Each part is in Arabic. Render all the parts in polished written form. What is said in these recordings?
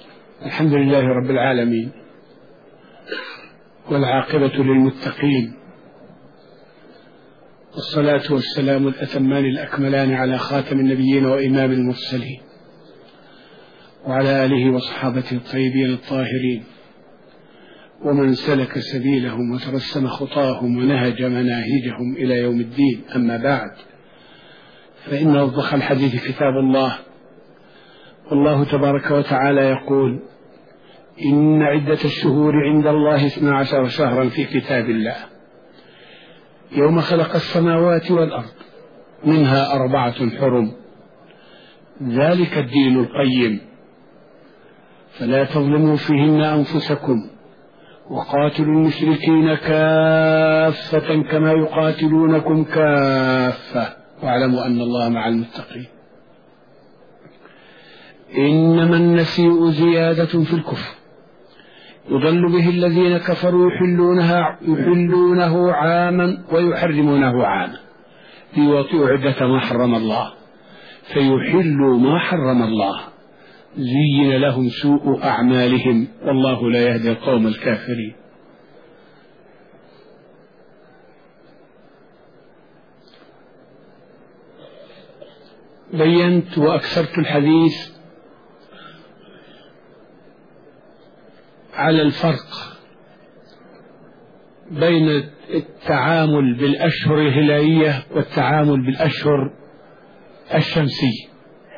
الحمد لله رب العالمين، والعاقبة للمتقين، والصلاة والسلام الأتمان الأكملان على خاتم النبيين وإمام المرسلين، وعلى آله وصحابته الطيبين الطاهرين، ومن سلك سبيلهم وترسم خطاهم ونهج مناهجهم إلى يوم الدين. أما بعد، فإن أصدق الحديث كتاب الله، والله تبارك وتعالى يقول: إن عدة الشهور عند الله 12 شهرا في كتاب الله يوم خلق السماوات والأرض منها 4 حرم، ذلك الدين القيم، فلا تظلموا فيهن أنفسكم، وقاتلوا المشركين كافة كما يقاتلونكم كافة، واعلموا أن الله مع المتقين. إنما النسيء زيادة في الكفر، يضل به الذين كفروا يحلونه عاما ويحرمونه عاما ليوطئوا عدة ما حرم الله فيحلوا ما حرم الله، زين لهم سوء أعمالهم والله لا يهدي القوم الكافرين. بينت وأكثرت الحديث على الفرق بين التعامل بالأشهر الهلالية والتعامل بالأشهر الشمسية،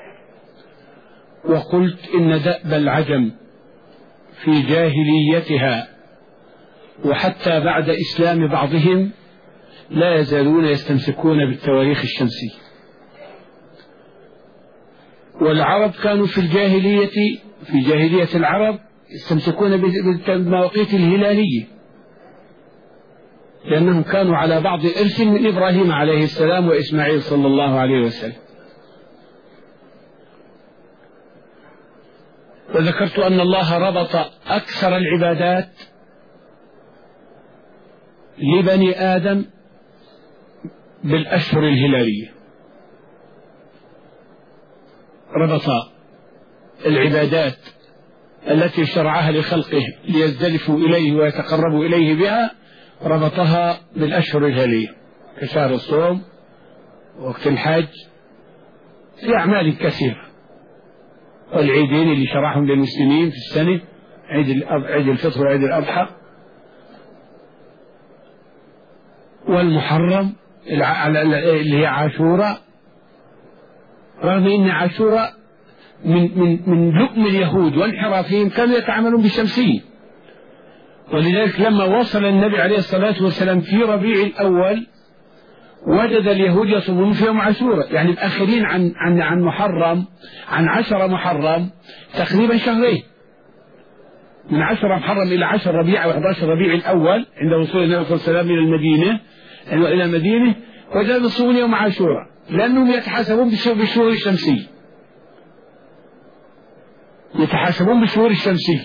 وقلت إن دأب العجم في جاهليتها وحتى بعد إسلام بعضهم لا يزالون يستمسكون بالتواريخ الشمسية، والعرب كانوا في جاهلية العرب يستمسكون بالمواقيت الهلالية، لأنهم كانوا على بعض إرث من إبراهيم عليه السلام وإسماعيل صلى الله عليه وسلم. وذكرت أن الله ربط أكثر العبادات لبني آدم بالأشهر الهلالية، ربط العبادات التي شرعها لخلقه ليزدلفوا إليه ويتقربوا إليه بها، ربطها بالأشهر الهلالية كشهر الصوم ووقت الحج في أعمال كثيرة، والعيدين اللي شرعهم للمسلمين في السنة، عيد الفطر وعيد الأضحى، والمحرم اللي هي عاشوراء، رغم أن عاشوراء من لؤم اليهود وانحرافهم كانوا يتعاملون بالشمسية، ولذلك لما وصل النبي عليه الصلاة والسلام في ربيع الأول وجد اليهود يصومون في يوم عاشوراء، يعني متأخرين عن محرم، عن 10 محرم تقريبا شهرين، من 10 محرم إلى 10 ربيع أو 11 ربيع الأول عند وصول النبي صلى الله عليه وسلم إلى المدينة وجد يصومون يوم عاشوراء، لأنهم يتحاسبون بالشهور الشمسية، يتحاسبون بالشهور الشمسية.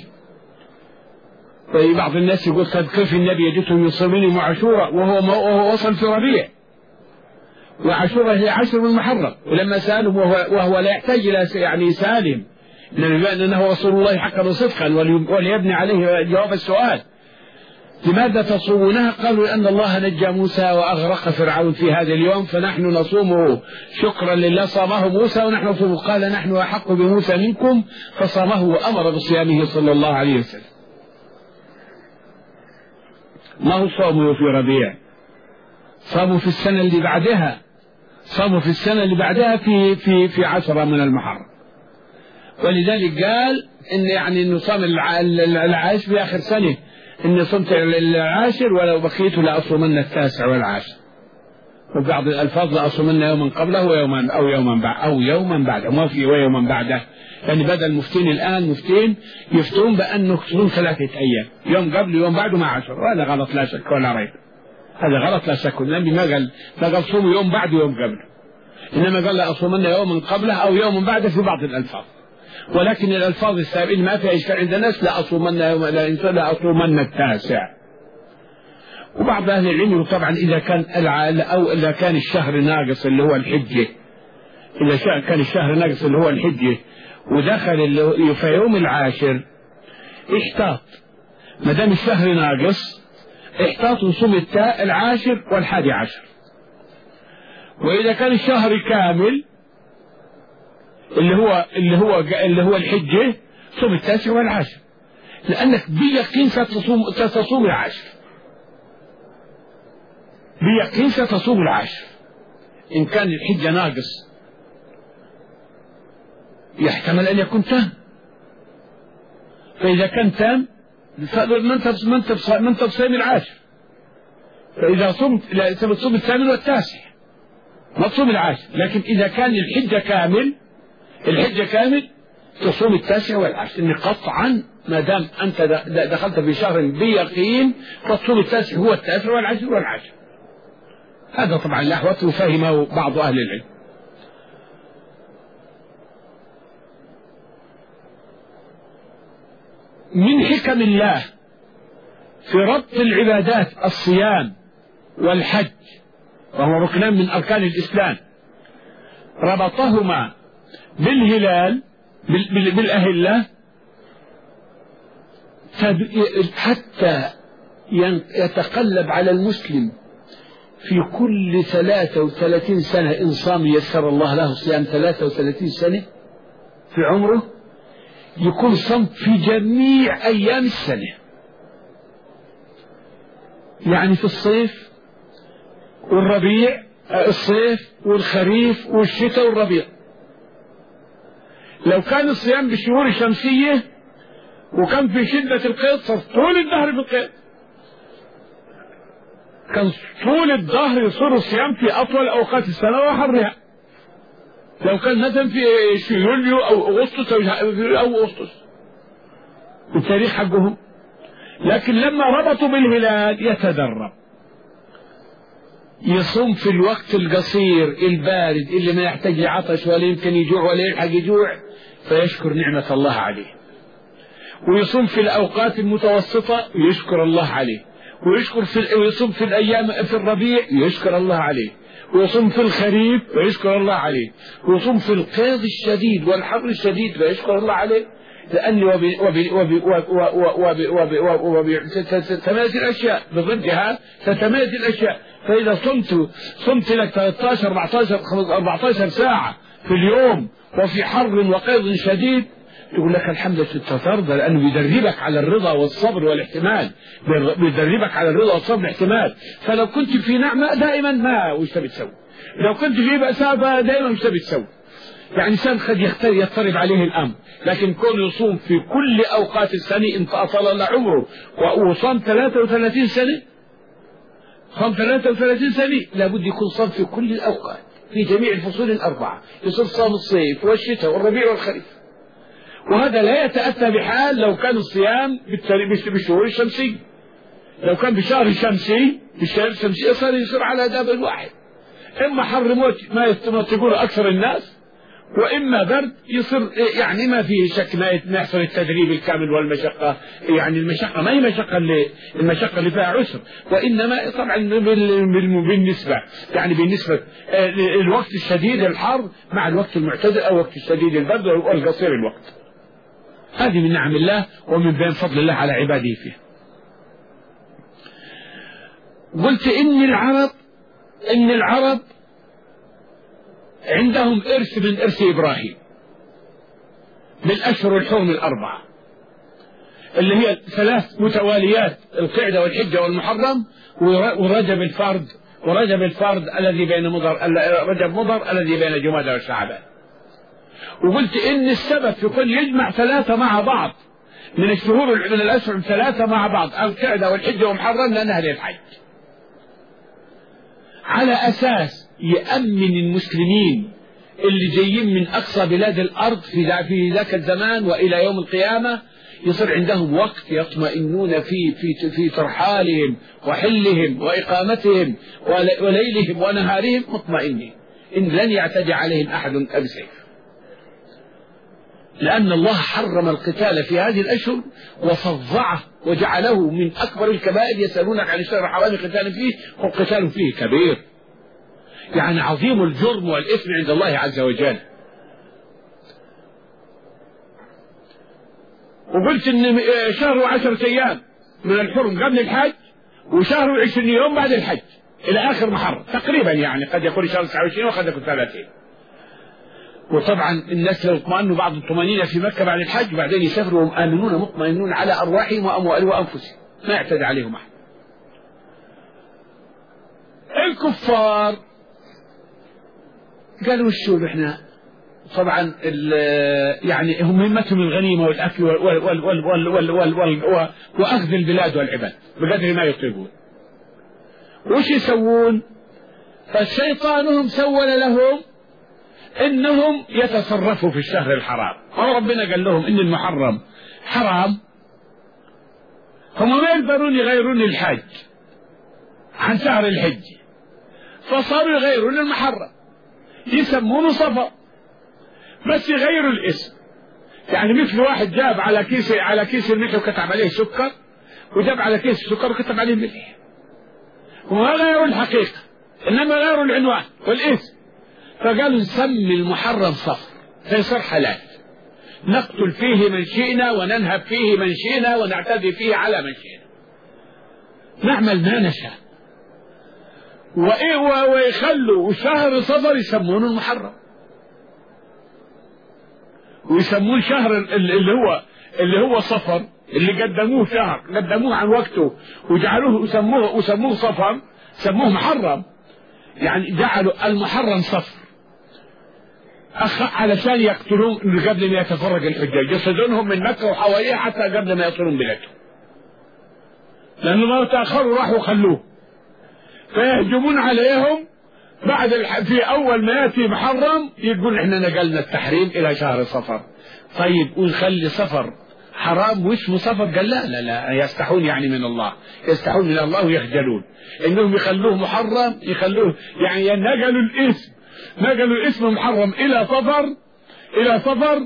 بعض الناس يقول قد كيف النبي يجدهم يصومون يوم عاشوراء وهو وصل في ربيع، وعاشوراء هي 10 من محرم، ولما سألهم وهو لا يحتاج إلى يعني سالم، لأنه رسول الله حقا وصدقا وليبني عليه جواب السؤال: لماذا تصومونها؟ قالوا: لأن الله نجى موسى وأغرق فرعون في هذا اليوم فنحن نصومه شكرا لله، صامه موسى ونحن نصومه. قال: نحن أحق بموسى منكم، فصامه وأمر بصيامه صلى الله عليه وسلم. ما هو صومه في ربيع، صاموا في السنة اللي بعدها، صاموا في السنة اللي بعدها في 10 من المحرم. ولذلك قال إن يعني إنه صام العاشر في آخر سنة، إني صمت العاشر ولو بقيت لأصومن 9 والعاشر، وبعض الألفاظ لأصومن يوما قبله أو يوما بعده، ما في ويوما بعده، يعني بدل مفتين الآن مفتين يفتون بأنه تصوم 3 أيام، يوم قبل يوم بعده مع 10، وهذا غلط لا شك ولا ريب، هذا غلط لا شك. النبي ما قال صوموا يوم بعده يوم قبله، إنما قال لأصومن يوما قبله أو يوم بعده في بعض الألفاظ، ولكن الألفاظ السابقة ما فيها إشكال عند الناس: لا أصومن 9. وبعض أهل العلم طبعا إذا كان الشهر ناقص اللي هو الحجة، إذا كان الشهر ناقص اللي هو الحجة ودخل في يوم العاشر احتاط، ما دام الشهر ناقص احتاط وصوم العاشر والحادي عشر. وإذا كان الشهر كامل اللي هو الحجة صوم التاسع والعاشر، لأنك بيقين ستصوم العاشر، بيقين ستصوم العاشر. إن كان الحجة ناقص يحتمل أن يكون تام، فإذا كان تام ما انت بصيام العاشر، فإذا صمت لا تصوم الثامن والتاسع ما تصوم العاشر. لكن إذا كان الحجة كامل تصوم التاسع والعاشر، إن قطعا ما دام أنت دخلت في شهر بيقين فتصوم التاسع هو التاسع والعاشر. هذا طبعا الأحوط وفهمه بعض أهل العلم. من حكم الله في ربط العبادات الصيام والحج، وهو ركنان من أركان الإسلام، ربطهما بالهلال بالأهلة حتى يتقلب على المسلم في كل 33 سنة إن صام يسر الله له صيام 33 سنة في عمره، يكون صمت في جميع أيام السنة، يعني في الصيف والربيع، الصيف والخريف والشتاء والربيع. لو كان الصيام بالشهور الشمسية وكان في شدة القيد صار طول الدهر في القيد، كان طول الدهر يصير الصيام في أطول أوقات السنة وحرها. لو كان مثلا في يوليو أو أغسطس أو أغسطس التاريخ حقهم، لكن لما ربطوا بالهلال يتدرب، يصوم في الوقت القصير البارد اللي ما يحتاج عطش ولا يمكن يجوع ولا يلحق يجوع، فيشكر نعمة الله عليه. ويصوم في الأوقات المتوسطة يشكر الله عليه، ويصوم في الأيام في الربيع يشكر الله عليه، ويصوم في الخريف ويشكر الله عليه، ويصوم في القيض الشديد والحر الشديد ويشكر الله عليه، لأن تتميز الأشياء بضدها، تتميز الأشياء. فإذا صمت لك 13 14 ساعة في اليوم وفي حر وقيض شديد، يقول لك الحمد لله تترضى، لأنه بيدربك على الرضا والصبر والاحتمال، بيدربك على الرضا والصبر والاحتمال. فلو كنت في نعمة دائما ما وش تبي تسوي، لو كنت في بأساء دائما وش تبي تسوي. يعني إنسان قد يضطرب عليه الأمر، لكن كون يصوم في كل أوقات السنة إن أطال له عمره وصام 33 سنة، صام 33 سنة لابد يكون صام في كل الأوقات في جميع الفصول الأربعة، يصير صام الصيف والشتاء والربيع والخريف. وهذا لا يتأتى بحال لو كان الصيام بالشهور الشمسية. لو كان بشهر شمسي بالشهر الشمسي يصير على دابل واحد، إما حر موت ما تقول أكثر الناس، وإما برد يصير، يعني ما فيه شك ما يحصل التدريب الكامل والمشقة. يعني المشقة ما هي المشقة اللي فيها عسر، وإنما طبعا بالنسبة يعني بالنسبة الوقت الشديد الحر مع الوقت المعتدل أو وقت الشديد البرد والقصير الوقت. هذه من نعم الله ومن بين فضل الله على عباده فيه. قلت إن العرب عندهم إرث من إرث إبراهيم بالأشهر الحرم الأربعة، اللي هي 3 متواليات: القعدة والحجة والمحرم ورجب الفرد الذي بين رجب مضر الذي بين جمادى وشعبان. وقلت إن السبب في كل يجمع 3 مع بعض من الشهور من الأشهر 3 مع بعض، القعدة والحجة والمحرم، لأنها للحج، على أساس يأمن المسلمين اللي جايين من أقصى بلاد الأرض في ذاك الزمان وإلى يوم القيامة، يصير عندهم وقت يطمئنون في ترحالهم وحلهم وإقامتهم وليلهم ونهارهم مطمئنين، إن لن يعتدي عليهم أحد بسيف، لأن الله حرم القتال في هذه الأشهر وفظعه وجعله من أكبر الكبائر. يسألونك عن الشهر الحرام قتال فيه، والقتال فيه كبير، يعني عظيم الجرم والإثم عند الله عز وجل. وقلت إن شهر و10 أيام من الحرم قبل الحج، وشهر و20 يوم بعد الحج إلى آخر محرم تقريبا، يعني قد يكون شهر 29 وقد يكون 30. وطبعا الناس لو اطمئنوا بعض الطمأنينة في مكة بعد الحج وبعدين يسافروا وهم آمنون مطمئنون على أرواحهم وأموالهم وأنفسهم، ما يعتدى عليهم أحد. الكفار قالوا شو احنا طبعا يعني هم همتهم الغنيمة والأكل وأخذ البلاد والعباد بقدر ما يطيقون. وش يسوون؟ فالشيطانهم سول لهم انهم يتصرفوا في الشهر الحرام، وربنا قال لهم ان المحرم حرام، هم ما يقدرون يغيرون الحج عن شهر الحج، فصاروا يغيرون المحرم يسمونه صفر، بس يغيروا الاسم. يعني مثل واحد جاب على كيس الملح وكتب عليه سكر، وجاب على كيس السكر وكتب عليه ملح، وما غيروا الحقيقة انما غيروا العنوان والاسم. فقالوا نسمي المحرم صفر فيصير حلال، نقتل فيه من شئنا وننهب فيه من شئنا ونعتدي فيه على من شئنا، نعمل ما نشاء. ويخلوا شهر صفر يسمونه المحرم، ويسمون شهر اللي هو صفر اللي قدموه شهر، قدموه عن وقته وجعلوه وسموه صفر، سموه محرم. يعني جعلوا المحرم صفر علشان يقتلون قبل ما يتفرق الحجاج، يصدونهم من مكة وحواليها حتى قبل ما يصلون بلادهم، لأنه ما تأخروا راحوا خلوه، فيهجمون عليهم بعد في أول ما يأتي محرم يقول إحنا نقلنا التحريم إلى شهر صفر. طيب ونخلي صفر حرام واسمه صفر؟ قال لا لا لا، يستحون يعني من الله، يستحون من الله ويخجلون إنهم يخلوه محرم، يخلوه يعني نقلوا الاسم محرم إلى صفر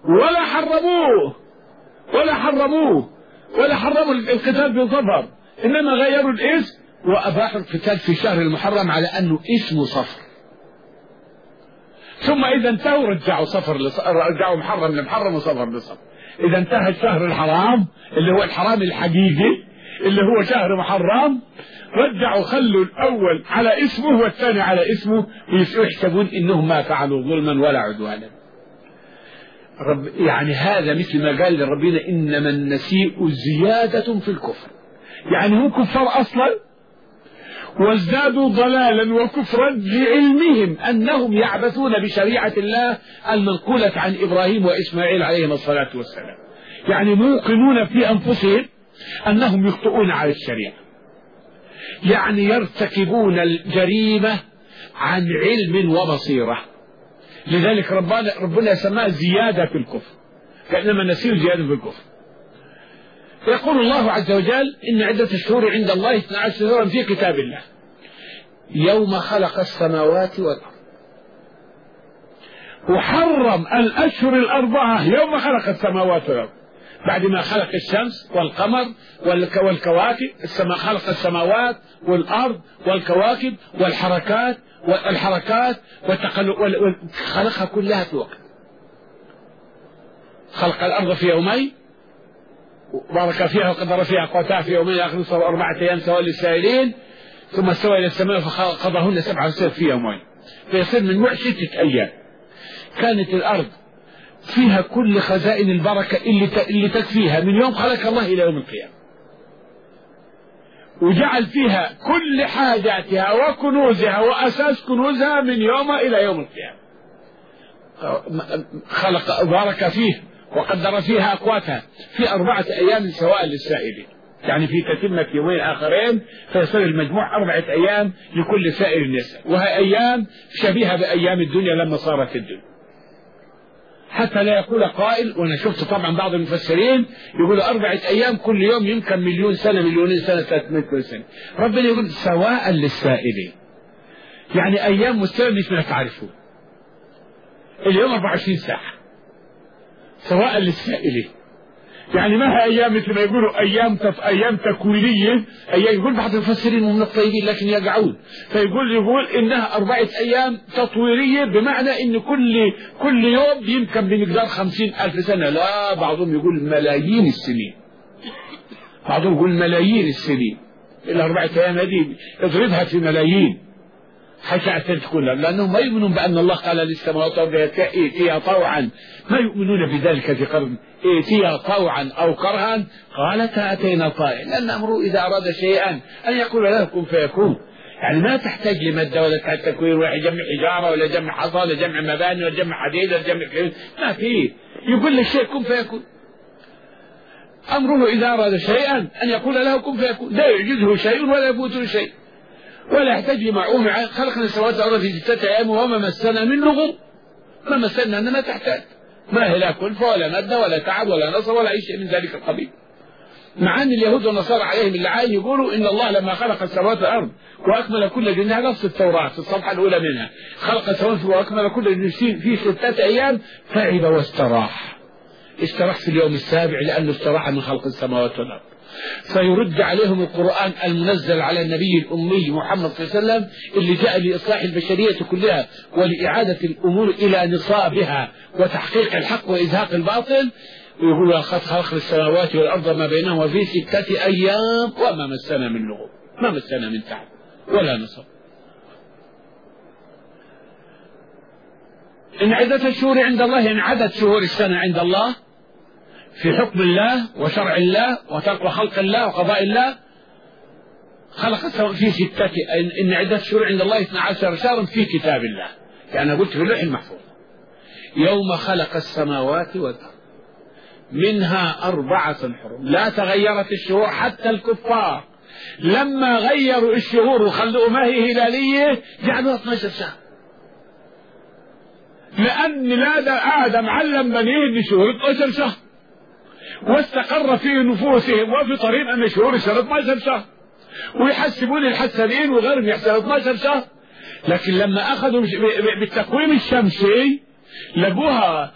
ولا حرموا القتال في صفر، إنما غيروا الاسم وأباحوا القتال في شهر المحرم على أنه اسمه صفر. ثم إذا انتهوا رجعوا محرم لمحرم وصفر لصفر. إذا انتهى الشهر الحرام اللي هو الحرام الحقيقي اللي هو شهر محرم، رجعوا خلوا الأول على اسمه والثاني على اسمه، ويحسبون إنهم ما فعلوا ظلما ولا عدوانا. يعني هذا مثل ما قال لربنا إنما النسيء زيادة في الكفر، يعني هم كفار أصلا وازدادوا ضلالا وكفرا لعلمهم أنهم يعبثون بشريعة الله المنقولة عن إبراهيم وإسماعيل عليهم الصلاة والسلام، يعني موقنون في أنفسهم أنهم يخطئون على الشريعة، يعني يرتكبون الجريمة عن علم وبصيرة. لذلك ربنا سماه زيادة في الكفر، كأنما النسيء زيادة في الكفر. يقول الله عز وجل إن عدة الشهور عند الله 12 شهرا في كتاب الله يوم خلق السماوات والأرض، وحرم الأشهر الأربعة يوم خلق السماوات والأرض، بعد ما خلق الشمس والقمر والكواكب، خلق السماوات والأرض والكواكب والحركات خلقها كلها في وقت. خلق الأرض في يومين بارك فيها وقدر فيها أقواتها في يومين آخر 4 أيام سواء للسائلين، ثم استوى إلى السماء فقضاهن 7 سنين في يومين، فيصير من 6 أيام. كانت الأرض فيها كل خزائن البركة اللي تكفيها من يوم خلق الله إلى يوم القيامة، وجعل فيها كل حاجاتها وكنوزها وأساس كنوزها من يوم إلى يوم القيامة. خلق بارك فيه وقدر فيها أقواتها في 4 أيام سواء للسائلين، يعني في تتمة يومين آخرين فيصير المجموع 4 أيام لكل سائل يسأل، وهي أيام شبيهة بأيام الدنيا لما صارت الدنيا، حتى لا يقول قائل، وأنا شفت طبعا بعض المفسرين يقولوا 4 أيام كل يوم يمكن 1,000,000 سنة 1,000,000 سنة 300 سنة. ربنا يقول سواء للسائلين، يعني أيام مستوى مثل ما تعرفون اليوم 24 ساعة سواء للسائلين، يعني ما هي أيام مثل ما يقولوا أيام تكوينية، يقول بعض المفسرين من الطيبين لكن يقعون، فيقول إنها 4 أيام تطويرية، بمعنى إن كل يوم يمكن بمقدار 50,000 سنة. لا، بعضهم يقول ملايين السنين، بعضهم يقول ملايين السنين. ال4 أيام هذه اضربها في ملايين حتى تكون، لأنهم ما يؤمنون بأن الله قال للسماوات والأرض ائتيا طوعا، ما يؤمنون بذلك في قرن ائتيا طوعا أو كرها قالتا أتينا طائعين، لأن أمره إذا أراد شيئا أن يقول له كن فيكون. يعني ما تحتاج لمادة ولا تحتاج تكوين ولا يجمع حجارة ولا يجمع حصى ولا يجمع مباني ولا يجمع حديد ولا يجمع كلمة، ما فيه، يقول للشيء كن فيكون. أمره إذا أراد شيئا أن يقول له كن فيكون، لا يعجزه شيء ولا يفوته شيء ولا يحتاج لمعوم. خلقنا السماوات والأرض في 6 أيام وما مسنا من لغوب، ما مسنا أننا تحتاج، ما هي لا كلفة ولا مادة ولا تعب ولا نصر ولا أي شيء من ذلك القبيل. مع أن اليهود والنصارى عليهم اللعان يقولوا إن الله لما خلق السماوات والأرض وأكمل كل جنة، نص التوراة في الصفحة الأولى منها، خلق السماوات وأكمل كل جنة في 6 أيام تعب واستراح، استراح في اليوم السابع لأنه استراح من خلق السماوات والأرض. فيرد عليهم القرآن المنزل على النبي الأمي محمد صلى الله عليه وسلم اللي جاء لإصلاح البشرية كلها ولإعادة الأمور إلى نصابها وتحقيق الحق وإزهاق الباطل، ويقول لقد خلقنا السماوات والأرض ما بينهما في 6 أيام وما مسنا من لغوب، ما مسنا من تعب ولا نصب. إن عدة الشهور عند الله، يعني عدد شهور السنة عند الله في حكم الله وشرع الله وخلق الله وقضاء الله، خلق في 6. إن عدة الشهور عند الله 12 شهرا في كتاب الله، يعني قلت في اللوح المحفوظ، يوم خلق السماوات والأرض منها 4 حرم. لا تغيرت الشهور، حتى الكفار لما غيروا الشهور وخلوها ما هي هلالية جعلوها 12 شهر، لأن آدم علم بنيه بشهور 12 شهر، واستقر في نفوسهم وفي طريق أن شهور السنة 12 شهر، ويحسبون الحسنين وغيرهم يحسبون 12 شهر. لكن لما أخذوا بالتقويم الشمسي لقوها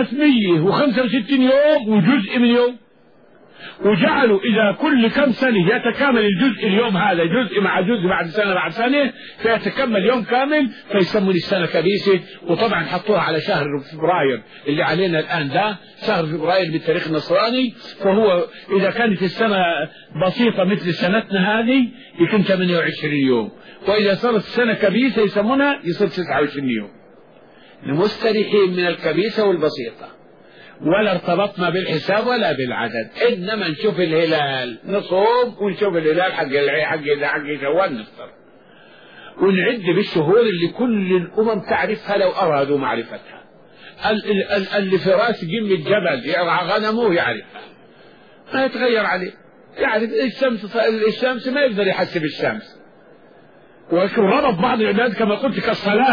365 يوم وجزء من يوم، وجعلوا إذا كل كم سنة يتكامل الجزء اليوم هذا جزء مع جزء بعد سنة بعد سنة فيتكمل يوم كامل، فيسمون السنة كبيسة. وطبعا حطوها على شهر فبراير اللي علينا الآن، ده شهر فبراير بالتاريخ النصراني، فهو إذا كانت السنة بسيطة مثل سنتنا هذه يكون 28 يوم، وإذا صارت السنة كبيسة يسمونها يصير 29 يوم. مستريحين من الكبيسة والبسيطة، ولا ارتبطنا بالحساب ولا بالعدد، إنما نشوف الهلال نصوم ونشوف الهلال حق شوال نفطر، ونعد بالشهور اللي كل الأمم تعرفها لو أرادوا معرفتها. اللي في راس جم الجبل يرعى غنمه يعرفها، ما يتغير عليه، يعرف الشمس ما يقدر يحسب الشمس. ولكن ربط بعض العباد كما قلت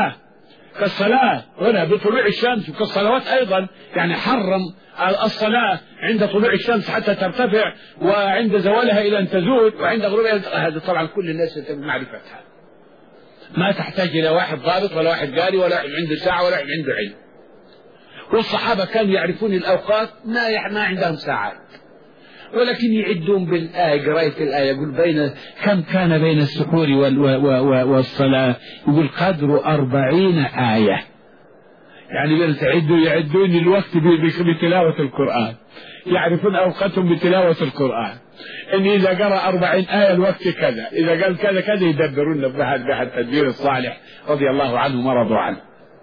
كالصلاة هنا بطلوع الشمس، وكالصلوات أيضا، يعني حرم الصلاة عند طلوع الشمس حتى ترتفع، وعند زوالها إلى أن تزول، وعند غروبها. هذا طبعا كل الناس معرفتها، ما تحتاج إلى واحد ضابط ولا واحد قاري ولا واحد عنده ساعة ولا واحد عنده علم. والصحابة كانوا يعرفون الأوقات ما عندهم ساعات، ولكن يعدون بالآية، قراية الآية يقول كم كان بين السحور والصلاة، يقول قدر 40 آية، يعني يعدون الوقت بتلاوة القرآن، يعرفون أوقاتهم بتلاوة القرآن، إن إذا قرأ 40 آية الوقت كذا، إذا قال كذا كذا، يدبرون بهذا التدبير الصالح رضي الله عنه ورضوا عنه.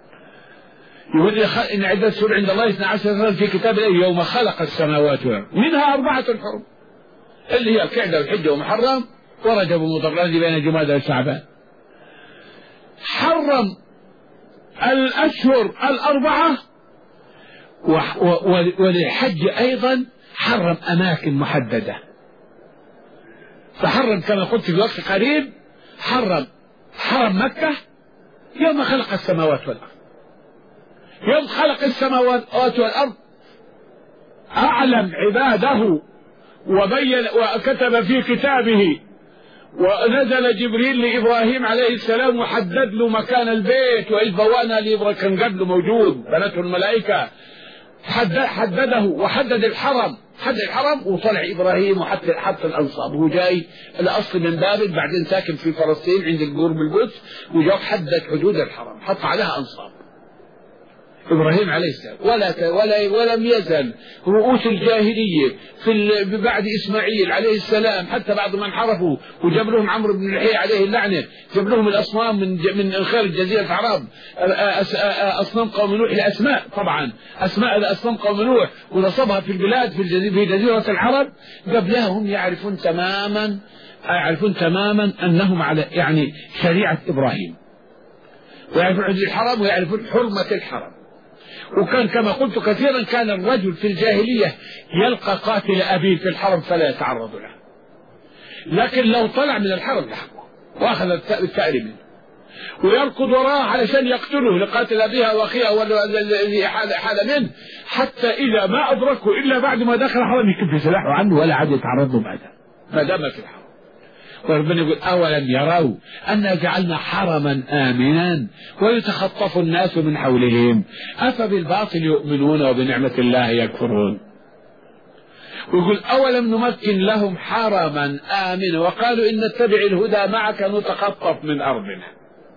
يقول إن عدة الشهور عند الله 12 شهرا في كتاب الله يوم خلق السماوات والأرض منها 4 حرم، اللي هي القعدة والحجة ومحرم ورجب ومضر الذي بين جمادى وشعبان. حرم الأشهر 4، وللحج أيضا حرم أماكن محددة، فحرم كما قلت في وقت قريب حرم مكة يوم خلق السماوات والأرض. يوم خلق السماوات والأرض أعلم عباده وبين وكتب في كتابه، ونزل جبريل لإبراهيم عليه السلام وحدد له مكان البيت، وإذ بوانا لإبراهيم كان قبله موجود بنته الملائكة، حدده وحدد الحرم، حدد الحرم وطلع إبراهيم وحتى الأنصاب. هو جاي الأصل من بابل، بعدين ساكن في فلسطين عند قرب القدس، وجاء حدد حدود الحرم، حط عليها أنصاب إبراهيم عليه السلام. ولم يزل رؤوس الجاهلية بعد إسماعيل عليه السلام، حتى بعد ما انحرفوا وجاب لهم عمرو بن لحية عليه اللعنة، جاب لهم الأصنام من خارج جزيرة العرب، أصنام قوم نوح، الأسماء طبعا أسماء الأصنام قوم نوح، ونصبها في البلاد في جزيرة العرب. قبلها هم يعرفون تماما أنهم على يعني شريعة إبراهيم، ويعرفون حدود الحرم ويعرفون حرمة الحرم. وكان كما قلت كثيرا كان الرجل في الجاهلية يلقى قاتل أبيه في الحرم فلا يتعرض له، لكن لو طلع من الحرم لحقه وأخذ الثأر منه ويركض وراه علشان يقتله لقاتل أبيها وأخيها والذي حال منه، حتى إذا ما أدركه إلا بعد ما دخل الحرم يكف سلاحه عنه ولا عاد يتعرض له بعده ما دام في الحرم. وربنا يقول أولم يروا أنا جعلنا حرما آمنا ويتخطف الناس من حولهم أفبالباطل يؤمنون وبنعمة الله يكفرون. ويقول أولم نمكن لهم حرما آمنا وقالوا إن نتبع الهدى معك نتخطف من أرضنا.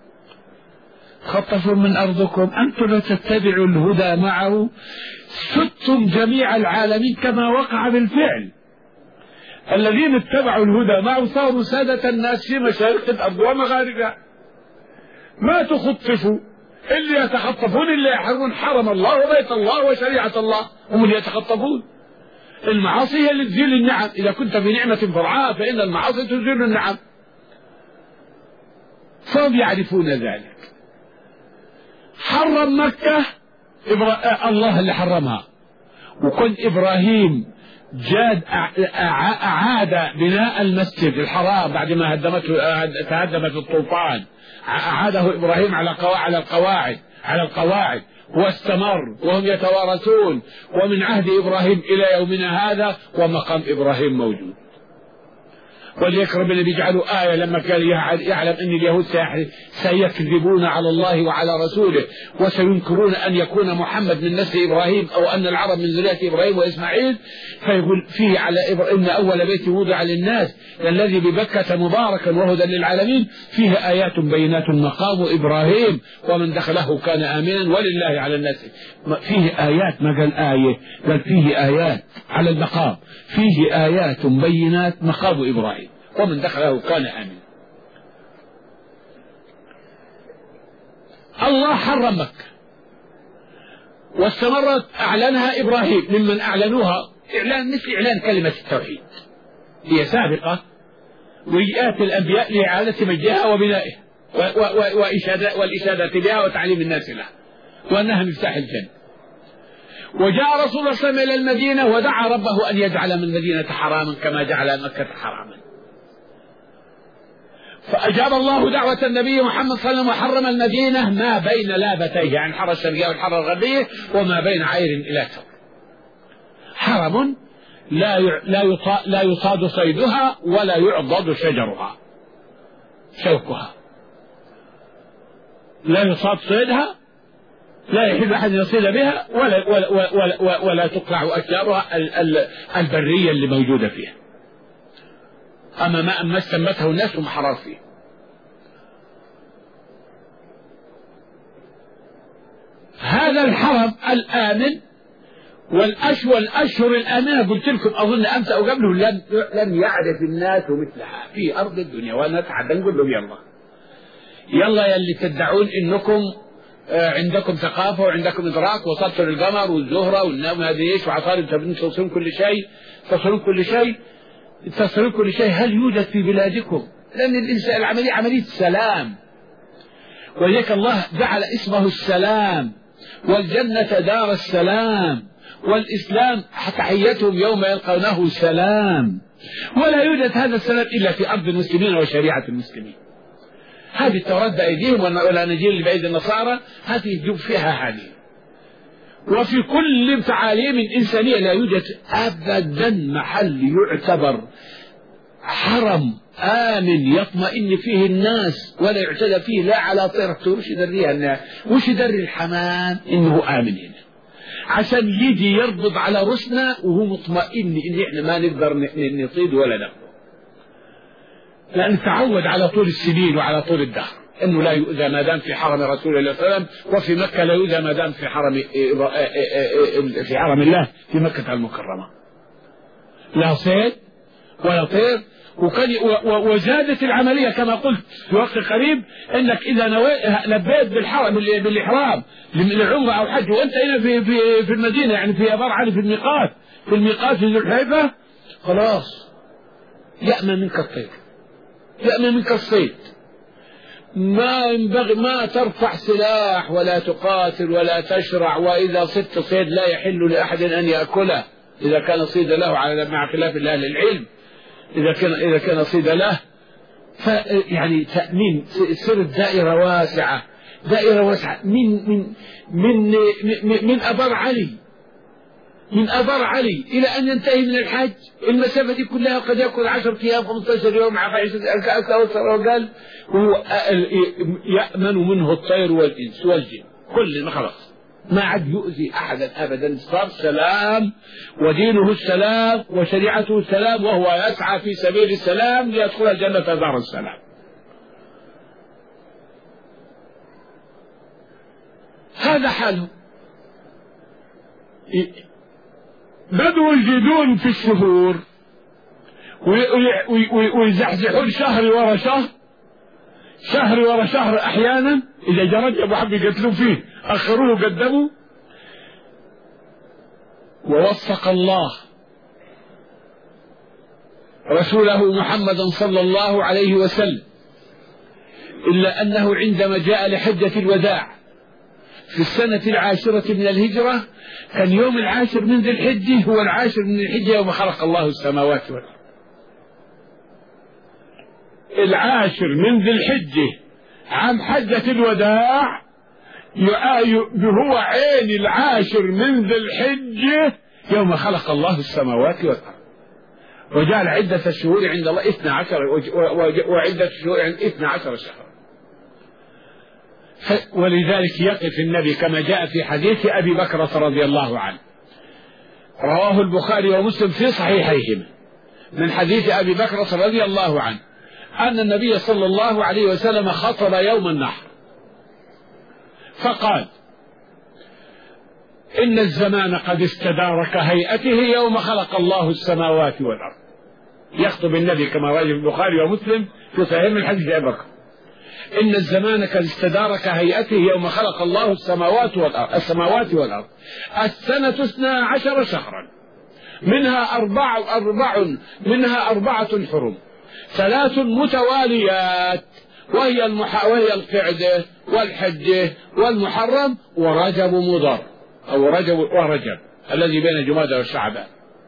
خطفوا من أرضكم، أنتم لا تتبعوا الهدى معه ستم جميع العالمين كما وقع بالفعل. الذين اتبعوا الهدى معه صاروا سادة الناس في مشارق الأرض ومغاربها، ما تخطفوا اللي يتخطفون اللي يحرمون حرم الله وبيت الله وشريعة الله، هم اللي يتخطفون. المعاصي هي اللي تزيل النعم، إذا كنت في نعمة فرعاء فإن المعاصي تزيل النعم، فهم يعرفون ذلك. حرم مكة الله اللي حرمها، وكن إبراهيم أعاد بناء المسجد الحرام بعد ما تهدمت الطوفان، أعاده إبراهيم على القواعد واستمر وهم يتوارثون، ومن عهد إبراهيم إلى يومنا هذا ومقام إبراهيم موجود. ولذلك ربنا بيجعلوا آية لما كان يعلم أن اليهود سيكذبون على الله وعلى رسوله وسينكرون أن يكون محمد من نسل إبراهيم أو أن العرب من ذرية إبراهيم وإسماعيل، فيقول فيه على إن أول بيت وضع للناس الذي ببكة مباركا وهدى للعالمين فيه آيات بينات مقام إبراهيم ومن دخله كان آمنا ولله على الناس. فيه آيات، ما قال آية، بل فيه آيات على المقام، فيه آيات بينات مقام إبراهيم ومن دخله كان آمنا. الله حرم مكة واستمرت أعلنها إبراهيم، ممن أعلنوها إعلان مثل إعلان كلمة التوحيد، هي سابقة ويأتي الأنبياء لإعادة مجدها وبنائه والإشادة بها وتعليم الناس لها وأنها مفتاح الجنة. وجاء رسول الله صلى الله عليه وسلم إلى المدينة ودعا ربه أن يجعل من المدينة حراما كما جعل مكة حراما، فأجاب الله دعوة النبي محمد صلى الله عليه وسلم وحرم المدينة ما بين لابتيه، يعني الحرة الشرقية والحرة الغربية، وما بين عير إلى ثور، حرم لا يصاد صيدها ولا يعضد شوكها، لا يصاد صيدها، لا يحل أحد يصيد بها ولا تقلع أشجارها البرية اللي موجودة فيها، أما ما استنبته الناس ومحرر فيه. هذا الحرم الآمن والأشهر الآمنة قلت لكم أظن أمس أو قبله لم يعرف الناس مثلها في أرض الدنيا، وأنا أتحدى نقول لهم يلا يلي تدعون إنكم عندكم ثقافة وعندكم إدراك، وصلتوا للقمر والزهرة والنوم هذه إيش وعطارد تبين تصلون كل شيء، هل يوجد في بلادكم؟ لأن الإنسان العملية عملية سلام، ولذلك الله جعل اسمه السلام، والجنة دار السلام، والإسلام تحيتهم يوم يلقونه سلام، ولا يوجد هذا السلام إلا في أرض المسلمين وشريعة المسلمين. هذه التوراة بأيديهم والأناجيل اللي بأيدي النصارى هذه يجب فيها هذه، وفي كل تعاليم إنسانية لا يوجد أبدا محل يعتبر حرم آمن يطمئن فيه الناس ولا يعتدى فيه لا على طيرته وش يدريها وش يدري الحمام إنه آمن هنا. عشان يجي يربط على رسنا وهو مطمئن إن إحنا ما نقدر نصيد ولا نأكل، لأن تعود على طول السنين وعلى طول الدهر أنه لا يؤذى ما دام في حرم رسول الله صلى الله عليه وسلم، وفي مكة لا يؤذى ما دام في حرم الله في مكة المكرمة، لا صيد ولا طير. وزادت العملية كما قلت في وقت قريب أنك إذا لبيت بالإحرام للعمرة أو حج وأنت هنا في المدينة، يعني في أبار علي في الميقات في ذو الحليفة، خلاص يأمن منك الطير، يأمن منك الصيد. ما ينبغي ما ترفع سلاح ولا تقاتل ولا تشرع، وإذا صدت صيد لا يحل لأحد أن يأكله إذا كان صيد له مع خلاف أهل العلم، إذا كان صيد له. يعني تأمين سر الدائرة واسعة، دائرة واسعة من أبار علي إلى أن ينتهي من الحج. المسافة دي كلها قد يأكل 10 أيام 15 يوم مع قال وهو يأمن منه الطير والإنس والجن كل ما خلص، ما عاد يؤذي أحدا أبدا، صار سلام ودينه السلام وشريعته السلام، وهو يسعى في سبيل السلام ليدخل الجنة دار السلام. هذا حاله. بدوا يزيدون في الشهور ويزحزحون شهر ورا شهر أحيانا، إذا جرت أبو حب يقتلوا فيه أخروه قدموا. ووفق الله رسوله محمدا صلى الله عليه وسلم، إلا أنه عندما جاء لحجة الوداع في السنة 10 من الهجرة كان يوم 10 من ذي الحجة هو 10 من الحجة يوم خلق الله السماوات والأرض. 10 من ذي الحجة عام حجة الوداع هو عين 10 من ذي الحجة يوم خلق الله السماوات والأرض. وجعل عدة الشهور عند الله 12 وعدة الشهور عند 12 شهرا. ولذلك يقف النبي كما جاء في حديث أبي بكر رضي الله عنه، رواه البخاري ومسلم في صحيحيهما من حديث أبي بكر رضي الله عنه أن النبي صلى الله عليه وسلم خطب يوم النحر فقال: إن الزمان قد استدار كهيئته يوم خلق الله السماوات والأرض. يخطب النبي كما رواه البخاري ومسلم في صحيح من حديث أبي بكر: إن الزمان قد استدار كهيئته يوم خلق الله السماوات والأرض. السنة 12 شهرا منها أربعة حرم، 3 متواليات وهي القعدة والحجة والمحرم ورجب مضر أو ورجب الذي بين جمادى والشعبان.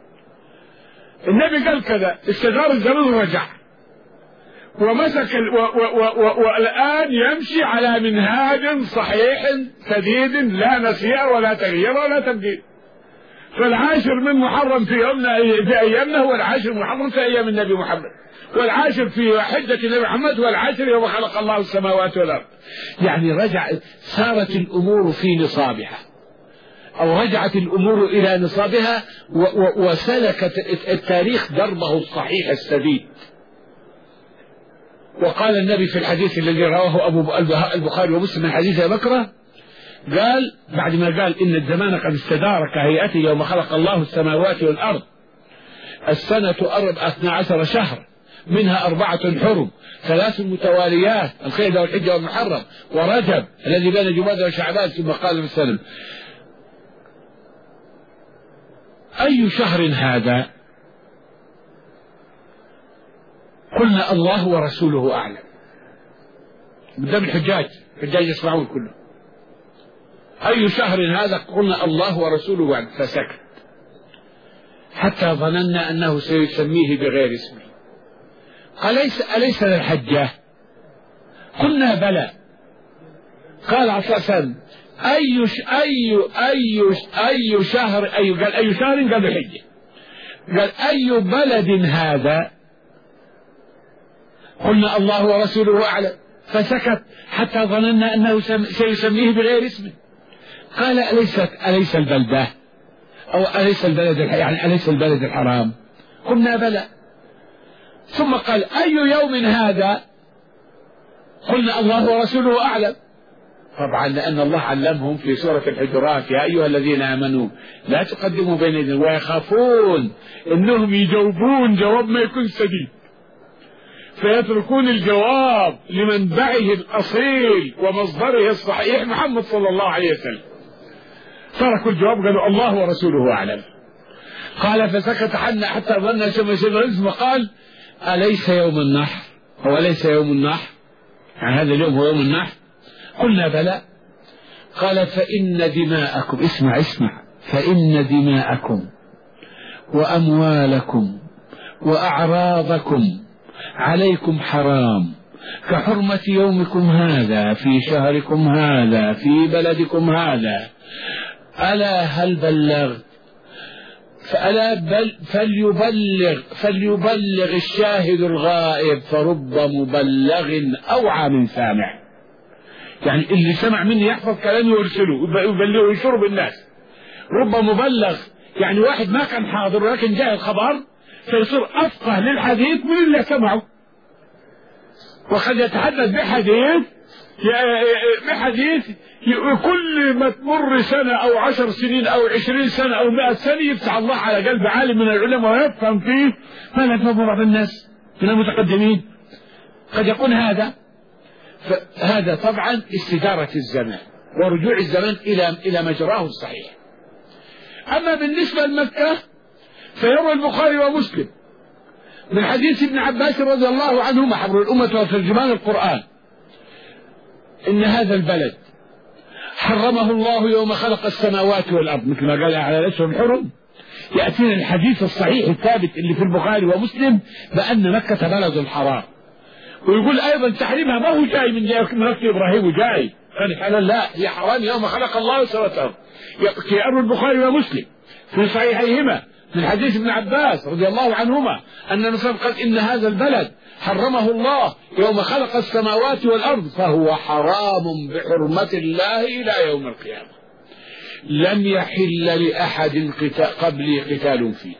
النبي قال كذا، استدار الزمن ورجع ومسك والآن يمشي على منهاج صحيح سديد لا نسيء ولا تغيير ولا تبديل. فالعاشر من محرم في أيامنا هو العاشر محرم في أيام النبي محمد، والعاشر في حجة النبي محمد والعاشر يوم خلق الله السماوات والأرض. يعني صارت الأمور في نصابها أو رجعت الأمور إلى نصابها وسلكت التاريخ دربه الصحيح السديد. وقال النبي في الحديث الذي رواه البخاري ومسلم من حديث أبي بكر، قال بعد ما قال إن الزمان قد استدار كهيئته يوم خلق الله السماوات والأرض، السنة 12 شهر منها 4 حرم، 3 متواليات القعدة والحجة والمحرم ورجب الذي بين جمادى وشعبان. ثم قال وسلم: أي شهر هذا؟ قلنا: الله ورسوله أعلم. قدام الحجاج يسمعون كله: أي شهر هذا؟ قلنا: الله ورسوله أعلم. فسكت حتى ظننا أنه سيسميه بغير اسمه. قال: أليس للحجة؟ قلنا: بلى. قال عليه الصلاة والسلام: أي شهر؟ قال: أي شهر؟ قال: الحجة. قال: أي بلد هذا؟ قلنا: الله ورسوله أعلم. فسكت حتى ظننا أنه سيسميه بغير اسمه. قال أليس البلدة أو أليس البلد يعني أليس البلد الحرام؟ قلنا بلى. ثم قال أي يوم هذا؟ قلنا الله ورسوله أعلم. طبعا لأن الله علمهم في سورة الحجرات يا أيها الذين آمنوا لا تقدموا بين يدي الله، ويخافون أنهم يجاوبون جواب ما يكون سديد فيتركون الجواب لمنبعه الأصيل ومصدره الصحيح محمد صلى الله عليه وسلم. تركوا الجواب قالوا الله ورسوله أعلم. قال فسكت حنا حتى ظن شمس الرزم وقال أليس يوم النحر؟ هو أليس يوم النحر يعني هذا اليوم هو يوم النحر؟ قلنا بلى. قال فإن دماءكم اسمع فإن دماءكم وأموالكم وأعراضكم عليكم حرام كحرمة يومكم هذا في شهركم هذا في بلدكم هذا. ألا هل بلغ؟ فليبلغ الشاهد الغائب فرب مبلغ أوعى من سامع. يعني اللي سمع مني يحفظ كلامي ويرسله يبلغه ويشره بالناس. رب مبلغ يعني واحد ما كان حاضر ولكن جاء الخبر فيصير أفقه للحديث من اللي سمعه، وقد يتحدث بحديث كل ما تمر سنة أو 10 سنين أو 20 سنة أو 100 سنة يفتح الله على قلب عالم من العلماء ويفهم فيه ما لا يفهم بعض الناس من المتقدمين. قد يكون هذا طبعا استدارة الزمان ورجوع الزمان إلى مجراه الصحيح. أما بالنسبة لمكة فيروى البخاري ومسلم من حديث ابن عباس رضي الله عنهما حبر الأمة وترجمان القرآن إن هذا البلد حرمه الله يوم خلق السماوات والأرض مثل ما قال على الأشهر الحرم. يأتينا الحديث الصحيح الثابت اللي في البخاري ومسلم بأن مكة بلد الحرام، ويقول أيضا تحريمها ما هو جاي من مكة إبراهيم وجاي كان حلال، لا هي حرام يوم خلق الله السماوات والأرض. يروي البخاري ومسلم في صحيحيهما من حديث ابن عباس رضي الله عنهما أن النبي قال إن هذا البلد حرمه الله يوم خلق السماوات والأرض فهو حرام بحرمة الله إلى يوم القيامة. لم يحل لأحد قبلي قتال فيه،